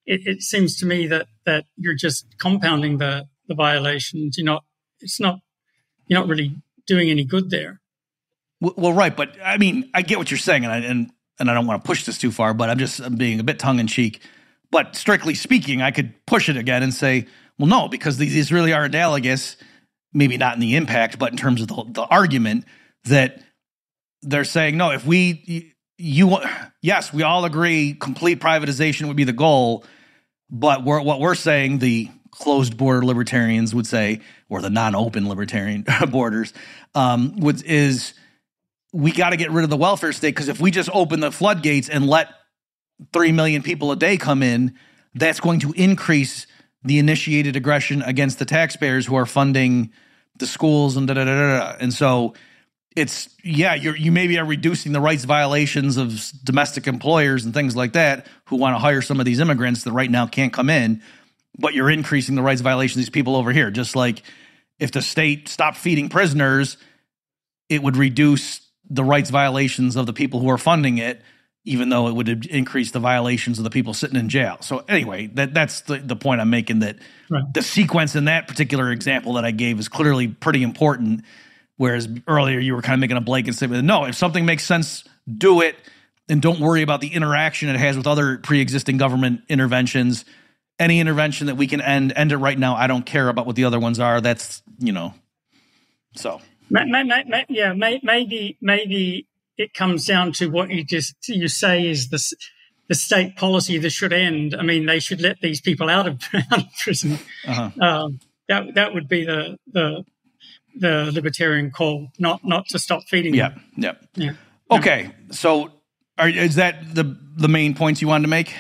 it, it seems to me that that you're just compounding the the violations. You're not. It's not. You're not really doing any good there. Well, right, but I mean, I get what you're saying, and I, and and I don't want to push this too far, but I'm just I'm being a bit tongue in cheek. But strictly speaking, I could push it again and say, well, no, because these, these really are analogous. Maybe not in the impact, but in terms of the, the argument that they're saying, no, if we, you, yes, we all agree complete privatization would be the goal, but we're, what we're saying, the closed border libertarians would say, or the non-open libertarian borders, um, would, is we got to get rid of the welfare state, because if we just open the floodgates and let three million people a day come in, that's going to increase the initiated aggression against the taxpayers who are funding the schools and da da da da. And so it's, yeah, you're, you maybe are reducing the rights violations of domestic employers and things like that who want to hire some of these immigrants that right now can't come in, but you're increasing the rights violations of these people over here. Just like if the state stopped feeding prisoners, it would reduce the rights violations of the people who are funding it, even though it would increase the violations of the people sitting in jail. So anyway, that that's the, the point I'm making, that right. The sequence in that particular example that I gave is clearly pretty important, whereas earlier you were kind of making a blanket statement. No, if something makes sense, do it, and don't worry about the interaction it has with other pre-existing government interventions. Any intervention that we can end, end it right now. I don't care about what the other ones are. That's, you know, so. May, may, may, yeah, may, maybe, maybe, it comes down to what you just you say is the the state policy that should end. I mean, they should let these people out of, out of prison. Uh-huh. Um, that that would be the the the libertarian call, not not to stop feeding yeah, them. Yeah, yeah. Okay, so are, is that the the main points you wanted to make?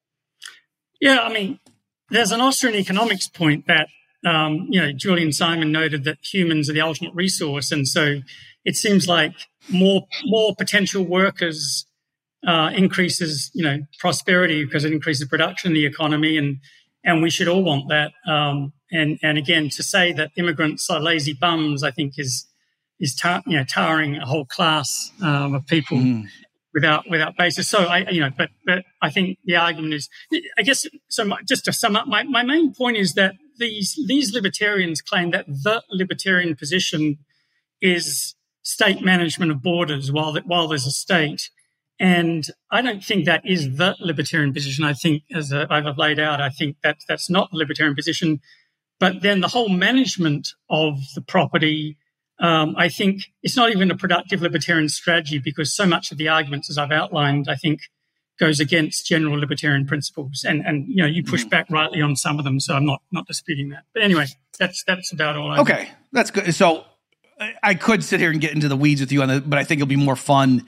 Yeah, I mean, there's an Austrian economics point that um, you know Julian Simon noted that humans are the ultimate resource, and so it seems like more more potential workers uh, increases, you know, prosperity because it increases production in the economy, and and we should all want that. Um, and and again, to say that immigrants are lazy bums, I think is is tar- you know towering a whole class um, of people mm. without without basis. So I you know, but but I think the argument is, I guess, so my, just to sum up, my my main point is that these these libertarians claim that the libertarian position is state management of borders while that while there's a state, and I don't think that is the libertarian position. I think, as I've laid out, I think that that's not the libertarian position. But then the whole management of the property, um, I think it's not even a productive libertarian strategy, because so much of the arguments, as I've outlined, I think goes against general libertarian principles. And and you know, you push back rightly on some of them, so I'm not not disputing that. But anyway, that's that's about all I Okay, think. That's good. So I could sit here and get into the weeds with you on that, but I think it'll be more fun.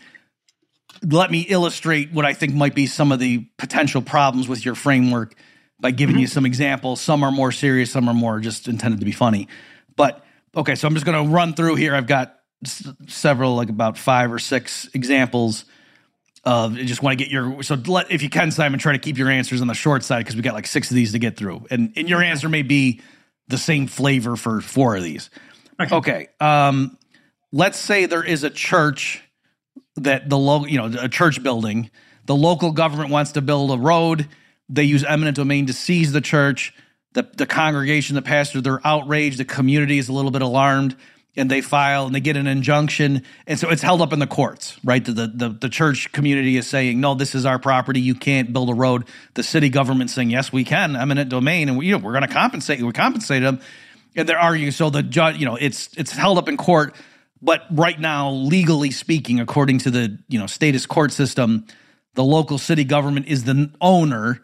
Let me illustrate what I think might be some of the potential problems with your framework by giving mm-hmm. you some examples. Some are more serious, some are more just intended to be funny. But, okay, so I'm just going to run through here. I've got s- several, like about five or six examples of, I just want to get your, so let, if you can, Simon, try to keep your answers on the short side, because we got like six of these to get through. And, and your answer may be the same flavor for four of these. Okay. okay. Um, let's say there is a church that the local, you know, a church building. The local government wants to build a road. They use eminent domain to seize the church. The the congregation, the pastor, they're outraged. The community is a little bit alarmed, and they file and they get an injunction. And so it's held up in the courts, right? The the the church community is saying, no, this is our property. You can't build a road. The city government saying, yes, we can, eminent domain, and we, you know, we're going to compensate you. We compensate them. And they're arguing, so the judge, you know, it's it's held up in court, but right now, legally speaking, according to the, you know, status court system, the local city government is the owner.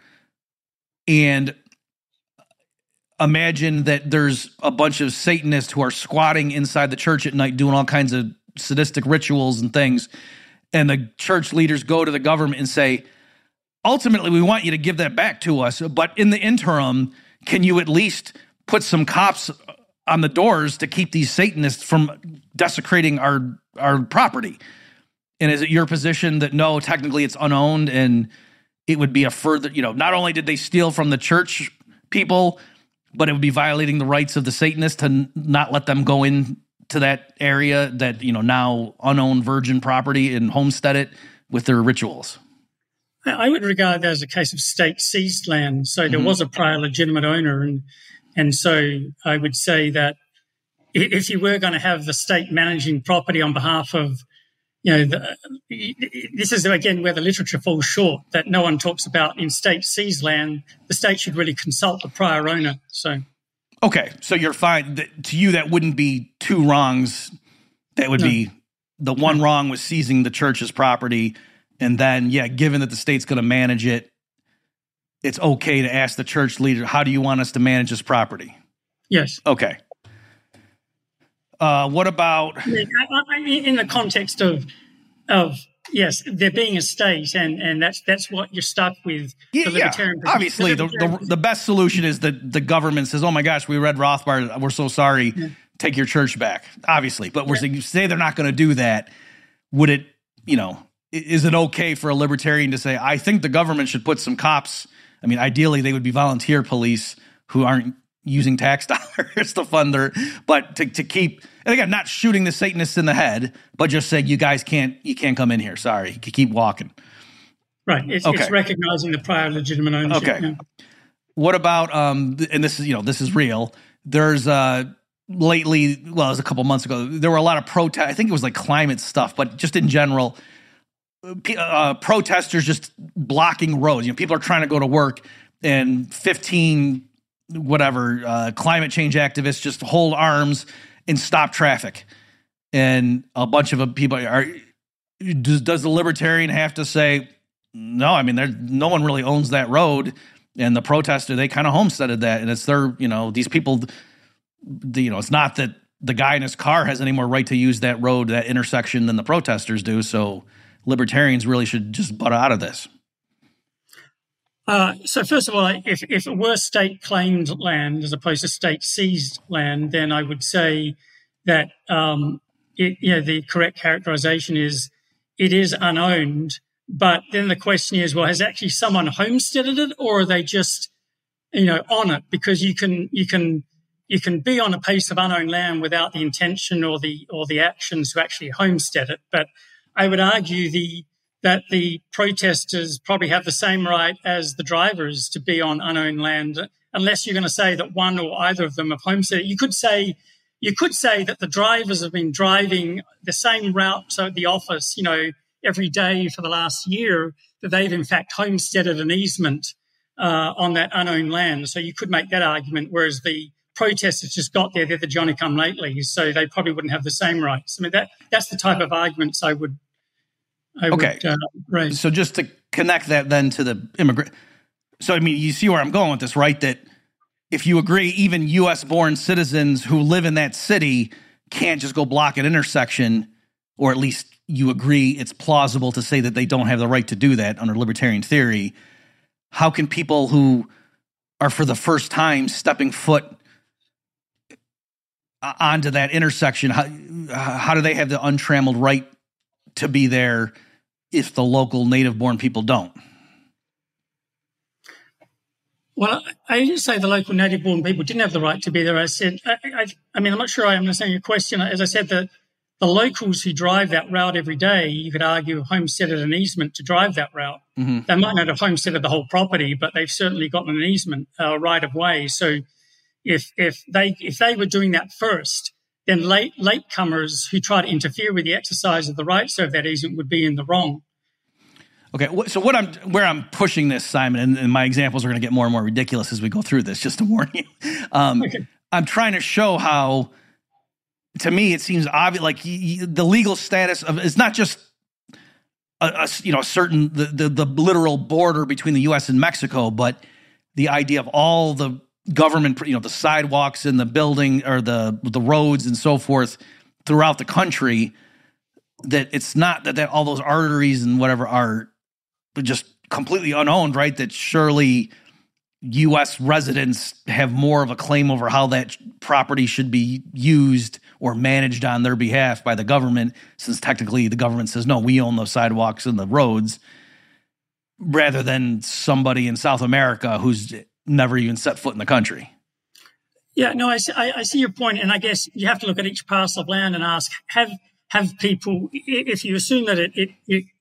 And imagine that there's a bunch of Satanists who are squatting inside the church at night doing all kinds of sadistic rituals and things, and the church leaders go to the government and say, ultimately, we want you to give that back to us, but in the interim, can you at least put some cops on the doors to keep these Satanists from desecrating our our property? And is it your position that no, technically it's unowned, and it would be a further, you know, not only did they steal from the church people, but it would be violating the rights of the Satanists to n- not let them go in to that area that, you know, now unowned virgin property and homestead it with their rituals? I would regard that as a case of state seized land. So there Mm-hmm. was a prior legitimate owner. And, and so I would say that if you were going to have the state managing property on behalf of, you know, the, this is, again, where the literature falls short, that no one talks about in state seized land, the state should really consult the prior owner. So, okay, so you're fine. To you, that wouldn't be two wrongs. That would no. be the one no. wrong was seizing the church's property. And then, yeah, given that the state's going to manage it, it's okay to ask the church leader, how do you want us to manage this property? Yes. Okay. Uh, what about... In the context of, of yes, there being a state, and, and that's that's what you're stuck with. Yeah, the libertarian yeah. Obviously, the, the, the, the best solution is that the government says, oh my gosh, we read Rothbard, we're so sorry, yeah. take your church back. Obviously, but we're yeah. saying, you say they're not going to do that. Would it, you know... Is it okay for a libertarian to say, I think the government should put some cops? I mean, ideally, they would be volunteer police who aren't using tax dollars to fund their, but to, to keep, and again, not shooting the Satanists in the head, but just saying, you guys can't, you can't come in here. Sorry, you can keep walking. Right. It's, okay. it's recognizing the prior legitimate ownership. Okay. Yeah. What about, um, and this is, you know, this is real. There's, uh, lately, well, it was a couple months ago, there were a lot of protests. I think it was like climate stuff, but just in general, Uh, protesters just blocking roads. You know, people are trying to go to work, and fifteen whatever uh, climate change activists just hold arms and stop traffic. And a bunch of people are. Does, does the libertarian have to say no? I mean, there no one really owns that road, and the protester they kind of homesteaded that, and it's their. You know, these people. The, you know, it's not that the guy in his car has any more right to use that road, that intersection, than the protesters do. So. Libertarians really should just butt out of this. Uh, so first of all, if, if it were state-claimed land as opposed to state-seized land, then I would say that um, it, you know, the correct characterization is it is unowned. But then the question is, well, has actually someone homesteaded it, or are they just, you know, on it? Because you can you can you can be on a piece of unowned land without the intention or the or the actions to actually homestead it, but I would argue the that the protesters probably have the same right as the drivers to be on unowned land, unless you're going to say that one or either of them have homesteaded. You could say you could say that the drivers have been driving the same route to the office, you know, every day for the last year, that they've in fact homesteaded an easement uh, on that unowned land. So you could make that argument, whereas the protesters just got there, they're the Johnny-come-latelys, so they probably wouldn't have the same rights. I mean, that that's the type of arguments I would I okay. would uh, raise. So just to connect that then to the immigrant. So, I mean, you see where I'm going with this, right? That if you agree, even U S-born citizens who live in that city can't just go block an intersection, or at least you agree it's plausible to say that they don't have the right to do that under libertarian theory. How can people who are for the first time stepping foot onto that intersection, how, how do they have the untrammeled right to be there if the local native-born people don't? Well, I didn't say the local native-born people didn't have the right to be there. I said, I, I, I mean, I'm not sure I understand your question. As I said, the, the locals who drive that route every day, you could argue, homesteaded an easement to drive that route. Mm-hmm. They might not have homesteaded the whole property, but they've certainly gotten an easement, uh, right of way. So if if they if they were doing that first, then late latecomers who try to interfere with the exercise of the rights of that easement would be in the wrong. Okay, so what I'm where I'm pushing this, Simon, and, and my examples are going to get more and more ridiculous as we go through this, just to warn you. Um, okay. I'm trying to show how, to me, it seems obvious, like y- y- the legal status of it's not just a, a you know a certain the, the the literal border between the U S and Mexico, but the idea of all the government, you know, the sidewalks and the building or the the roads and so forth throughout the country. That it's not that, that all those arteries and whatever are just completely unowned, right? That surely U S residents have more of a claim over how that property should be used or managed on their behalf by the government, since technically the government says, no, we own those sidewalks and the roads, rather than somebody in South America who's never even set foot in the country. Yeah, no, I see, I, I see your point, and I guess you have to look at each parcel of land and ask, have have people, if you assume that it, it, it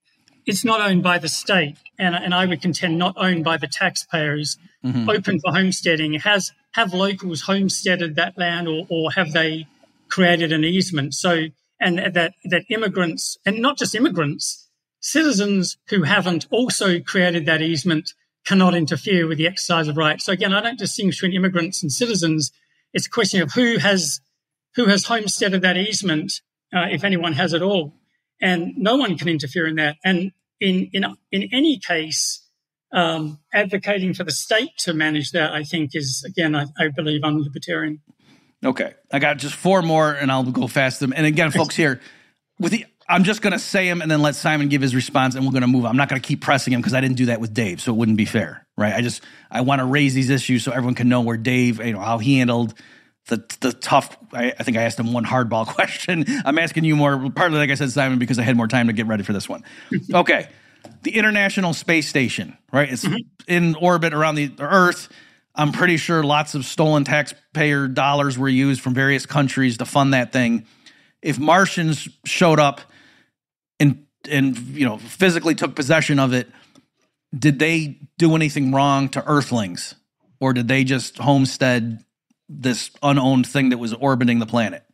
it's not owned by the state, and, and I would contend not owned by the taxpayers, mm-hmm. open for homesteading. Has have locals homesteaded that land, or, or have they created an easement? So, and that that immigrants, and not just immigrants, citizens who haven't also created that easement cannot interfere with the exercise of rights. So again, I don't distinguish between immigrants and citizens. It's a question of who has who has homesteaded that easement, uh, if anyone has at all. And no one can interfere in that. And in in in any case, um, advocating for the state to manage that, I think, is, again, I, I believe, unlibertarian. Okay. I got just four more, and I'll go fast them. And again, folks, here, with the I'm just going to say them and then let Simon give his response, and we're going to move on. I'm not going to keep pressing him because I didn't do that with Dave, so it wouldn't be fair, right? I just I want to raise these issues so everyone can know where Dave, you know, how he handled the the tough. I, I think I asked him one hardball question. I'm asking you more, partly like I said, Simon, because I had more time to get ready for this one. Okay, the International Space Station, right? It's mm-hmm. in orbit around the Earth. I'm pretty sure lots of stolen taxpayer dollars were used from various countries to fund that thing. If Martians showed up and and you know physically took possession of it, did they do anything wrong to Earthlings, or did they just homestead this unowned thing that was orbiting the planet?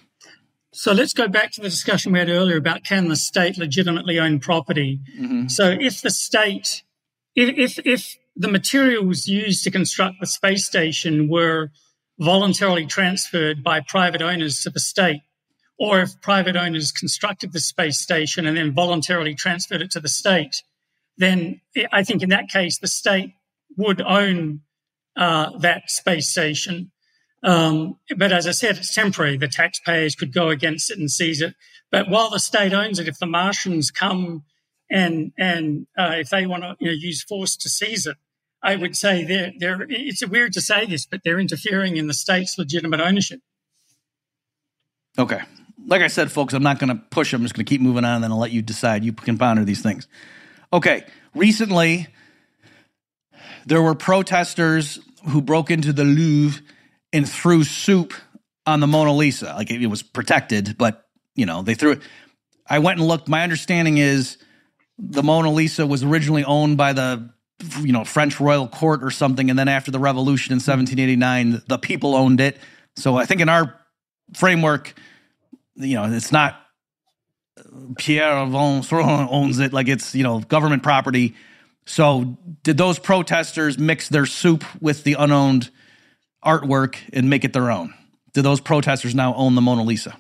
So let's go back to the discussion we had earlier about, can the state legitimately own property? Mm-hmm. So if the state, if, if if the materials used to construct the space station were voluntarily transferred by private owners to the state, or if private owners constructed the space station and then voluntarily transferred it to the state, then I think in that case the state would own uh, that space station. Um, but as I said, it's temporary. The taxpayers could go against it and seize it. But while the state owns it, if the Martians come and and uh, if they want to you know, use force to seize it, I would say they're they're. It's weird to say this, but they're interfering in the state's legitimate ownership. Okay. Like I said, folks, I'm not going to push. I'm just going to keep moving on, and then I'll let you decide. You can ponder these things. Okay. Recently, there were protesters who broke into the Louvre and threw soup on the Mona Lisa. Like, it, it was protected, but, you know, they threw it. I went and looked. My understanding is the Mona Lisa was originally owned by the, you know, French royal court or something, and then after the revolution in seventeen eighty-nine, the people owned it. So I think in our framework, you know, it's not Pierre Von Sron owns it, like it's, you know, government property. So did those protesters mix their soup with the unowned artwork and make it their own? Do those protesters now own the Mona Lisa?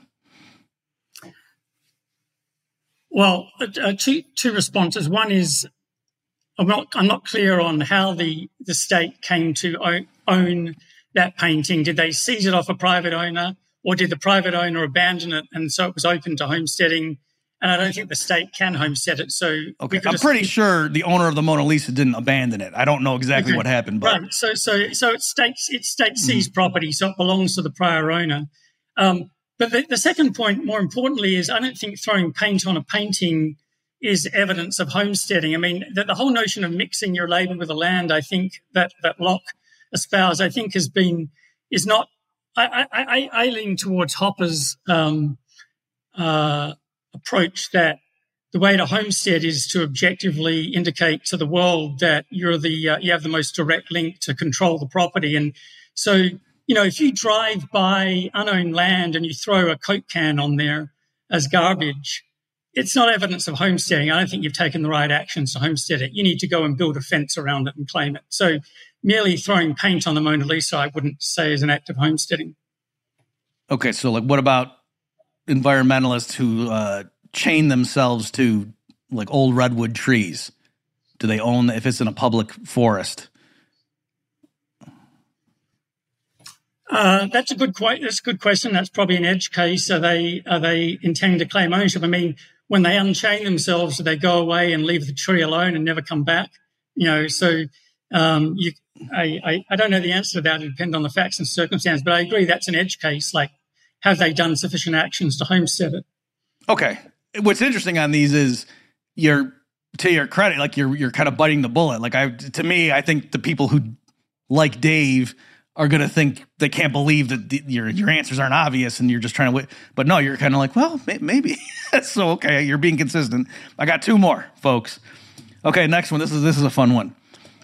Well, uh, two two responses. One is I'm not I'm not clear on how the the state came to own, own that painting. Did they seize it off a private owner, or did the private owner abandon it and so it was open to homesteading? And I don't think the state can homestead it. So okay, I'm pretty just, sure the owner of the Mona Lisa didn't abandon it. I don't know exactly okay. what happened, but right. So so so it's state it's state seized mm-hmm. property, so it belongs to the prior owner. Um, but the, the second point, more importantly, is I don't think throwing paint on a painting is evidence of homesteading. I mean, the, the whole notion of mixing your labour with the land, I think that that Locke espoused, I think has been is not. I I, I lean towards Hopper's um, uh, approach that the way to homestead is to objectively indicate to the world that you're the uh, you have the most direct link to control the property. And so, you know, if you drive by unowned land and you throw a Coke can on there as garbage, it's not evidence of homesteading. I don't think you've taken the right actions to homestead it. You need to go and build a fence around it and claim it. So merely throwing paint on the Mona Lisa, I wouldn't say is an act of homesteading. Okay, so like what about environmentalists who uh, chain themselves to like old redwood trees? Do they own, if it's in a public forest? Uh, that's a good que- That's a good question. That's probably an edge case. Are they are they intending to claim ownership? I mean, when they unchain themselves, do they go away and leave the tree alone and never come back? You know, so um, you, I, I I don't know the answer to that. It depends on the facts and circumstances. But I agree that's an edge case. Like, have they done sufficient actions to homestead it? Okay. What's interesting on these is you're, to your credit, like you're you're kind of biting the bullet. Like I, to me, I think the people who, like Dave, are going to think they can't believe that the, your your answers aren't obvious and you're just trying to wait. But no, you're kind of like, well, may, maybe. So, okay, you're being consistent. I got two more, folks. Okay, next one. This is this is a fun one.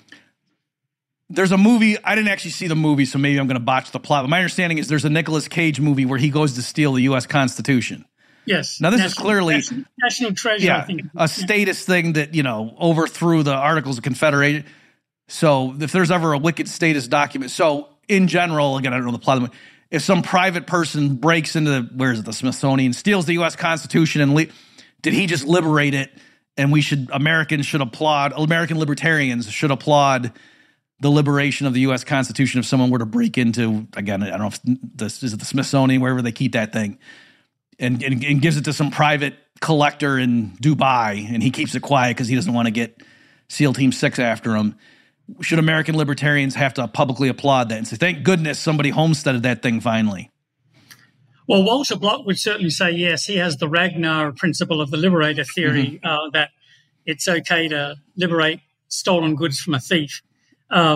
There's a movie. I didn't actually see the movie, so maybe I'm going to botch the plot. But my understanding is there's a Nicolas Cage movie where he goes to steal the U S Constitution. Yes. Now, this national, is clearly national, national treasure, yeah, I think. a statist thing that, you know, overthrew the Articles of Confederation. So if there's ever a wicked statist document. So in general, again, I don't know the plot of the movie. If some private person breaks into, where is it, the Smithsonian, steals the U S Constitution, and le- did he just liberate it? And we should, Americans should applaud, American libertarians should applaud the liberation of the U S Constitution if someone were to break into, again, I don't know if this is it the Smithsonian, wherever they keep that thing, and, and, and gives it to some private collector in Dubai, and he keeps it quiet because he doesn't want to get SEAL Team six after him. Should American libertarians have to publicly applaud that and say, thank goodness somebody homesteaded that thing finally? Well, Walter Block would certainly say yes. He has the Ragnar principle of the liberator theory, mm-hmm. uh, that it's okay to liberate stolen goods from a thief. Uh,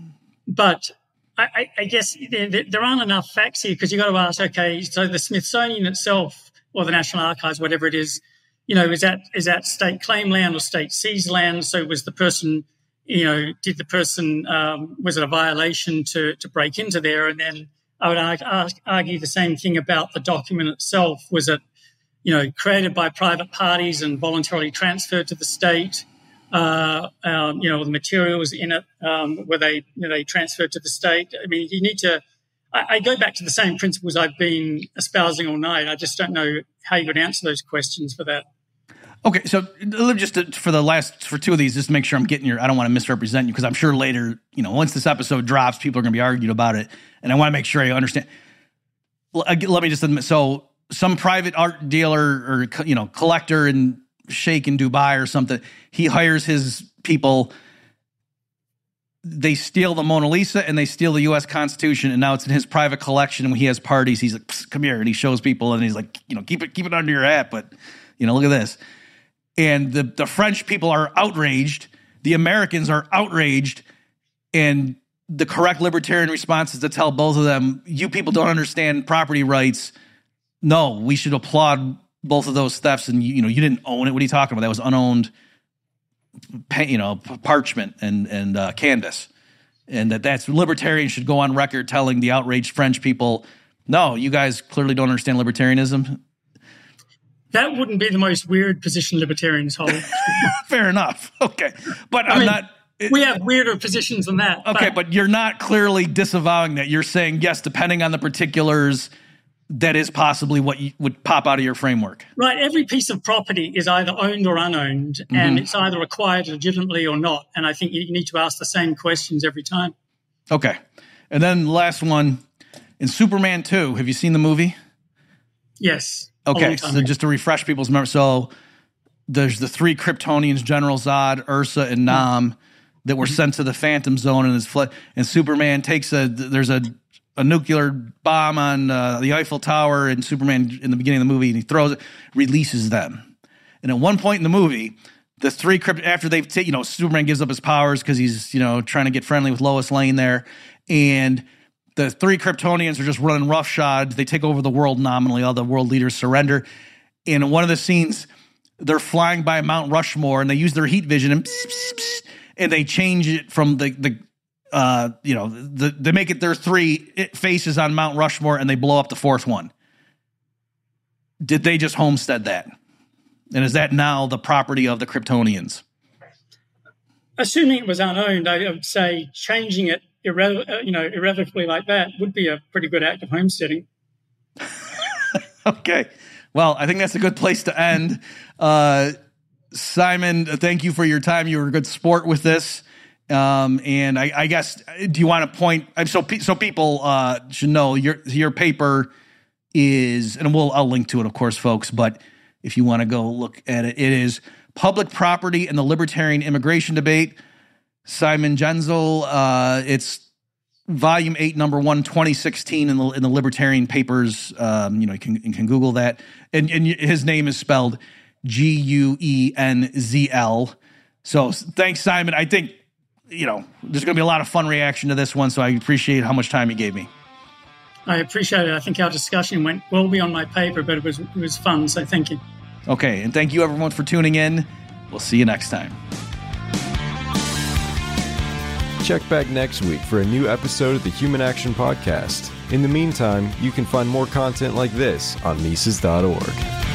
but I, I, I guess there, there aren't enough facts here because you've got to ask, okay, so the Smithsonian itself or the National Archives, whatever it is, you know, is that is that state claim land or state seized land? So was the person, you know, did the person, um, was it a violation to, to break into there? And then I would argue, argue the same thing about the document itself. Was it, you know, created by private parties and voluntarily transferred to the state? Uh, um, you know, the materials in it, um, were they, were they transferred to the state? I mean, you need to, I, I go back to the same principles I've been espousing all night. I just don't know how you would answer those questions for that. Okay, so just to, for the last, for two of these, just to make sure I'm getting your, I don't want to misrepresent you because I'm sure later, you know, once this episode drops, people are going to be arguing about it. And I want to make sure I understand. Let me just admit, so some private art dealer or, you know, collector in Sheikh in Dubai or something, he hires his people, they steal the Mona Lisa and they steal the U S Constitution, and now it's in his private collection. And when he has parties, he's like, come here, and he shows people, and he's like, you know, keep it, keep it under your hat, but, you know, look at this. And the, the French people are outraged. The Americans are outraged. And the correct libertarian response is to tell both of them, you people don't understand property rights. No, we should applaud both of those thefts. And, you, you know, you didn't own it. What are you talking about? That was unowned, you know, parchment and, and uh, canvas. And that that's libertarians should go on record telling the outraged French people, no, you guys clearly don't understand libertarianism. That wouldn't be the most weird position libertarians hold. Fair enough. Okay. But I I'm mean, not. It, we have weirder positions than that. Okay, but, but you're not clearly disavowing that. You're saying, yes, depending on the particulars, that is possibly what you, would pop out of your framework. Right. Every piece of property is either owned or unowned, mm-hmm. and it's either acquired legitimately or not. And I think you need to ask the same questions every time. Okay. And then the last one, in Superman two, have you seen the movie? Yes. Okay, so just to refresh people's memory, so there's the three Kryptonians, General Zod, Ursa, and Nam, that were sent to the Phantom Zone, and his fl- and Superman takes a there's a, a nuclear bomb on uh, the Eiffel Tower, and Superman in the beginning of the movie, and he throws it, releases them, and at one point in the movie, the three Krypt after they've taken, you know, Superman gives up his powers because he's, you know, trying to get friendly with Lois Lane there, and the three Kryptonians are just running roughshod. They take over the world nominally. All the world leaders surrender. And in one of the scenes, they're flying by Mount Rushmore, and they use their heat vision, and, pss, pss, pss, and they change it from the, the uh, you know, the, they make it their three faces on Mount Rushmore, and they blow up the fourth one. Did they just homestead that? And is that now the property of the Kryptonians? Assuming it was unowned, I would say changing it Irre- you know, irrevocably like that would be a pretty good act of homesteading. Okay. Well, I think that's a good place to end. Uh, Simon, thank you for your time. You were a good sport with this. Um, and I, I guess, do you want to point, so, so people uh, should know your, your paper is, and we'll, I'll link to it, of course, folks, but if you want to go look at it, it is Public Property and the Libertarian Immigration Debate. Simon Genzel, uh, it's volume eight, number one, twenty sixteen in the, in the Libertarian Papers. Um, you know, you can, you can Google that. And, and his name is spelled G U E N Z L. So thanks, Simon. I think you know, there's going to be a lot of fun reaction to this one, so I appreciate how much time you gave me. I appreciate it. I think our discussion went well beyond my paper, but it was it was fun, so thank you. Okay, and thank you everyone for tuning in. We'll see you next time. Check back next week for a new episode of the Human Action Podcast. In the meantime, you can find more content like this on Mises dot org.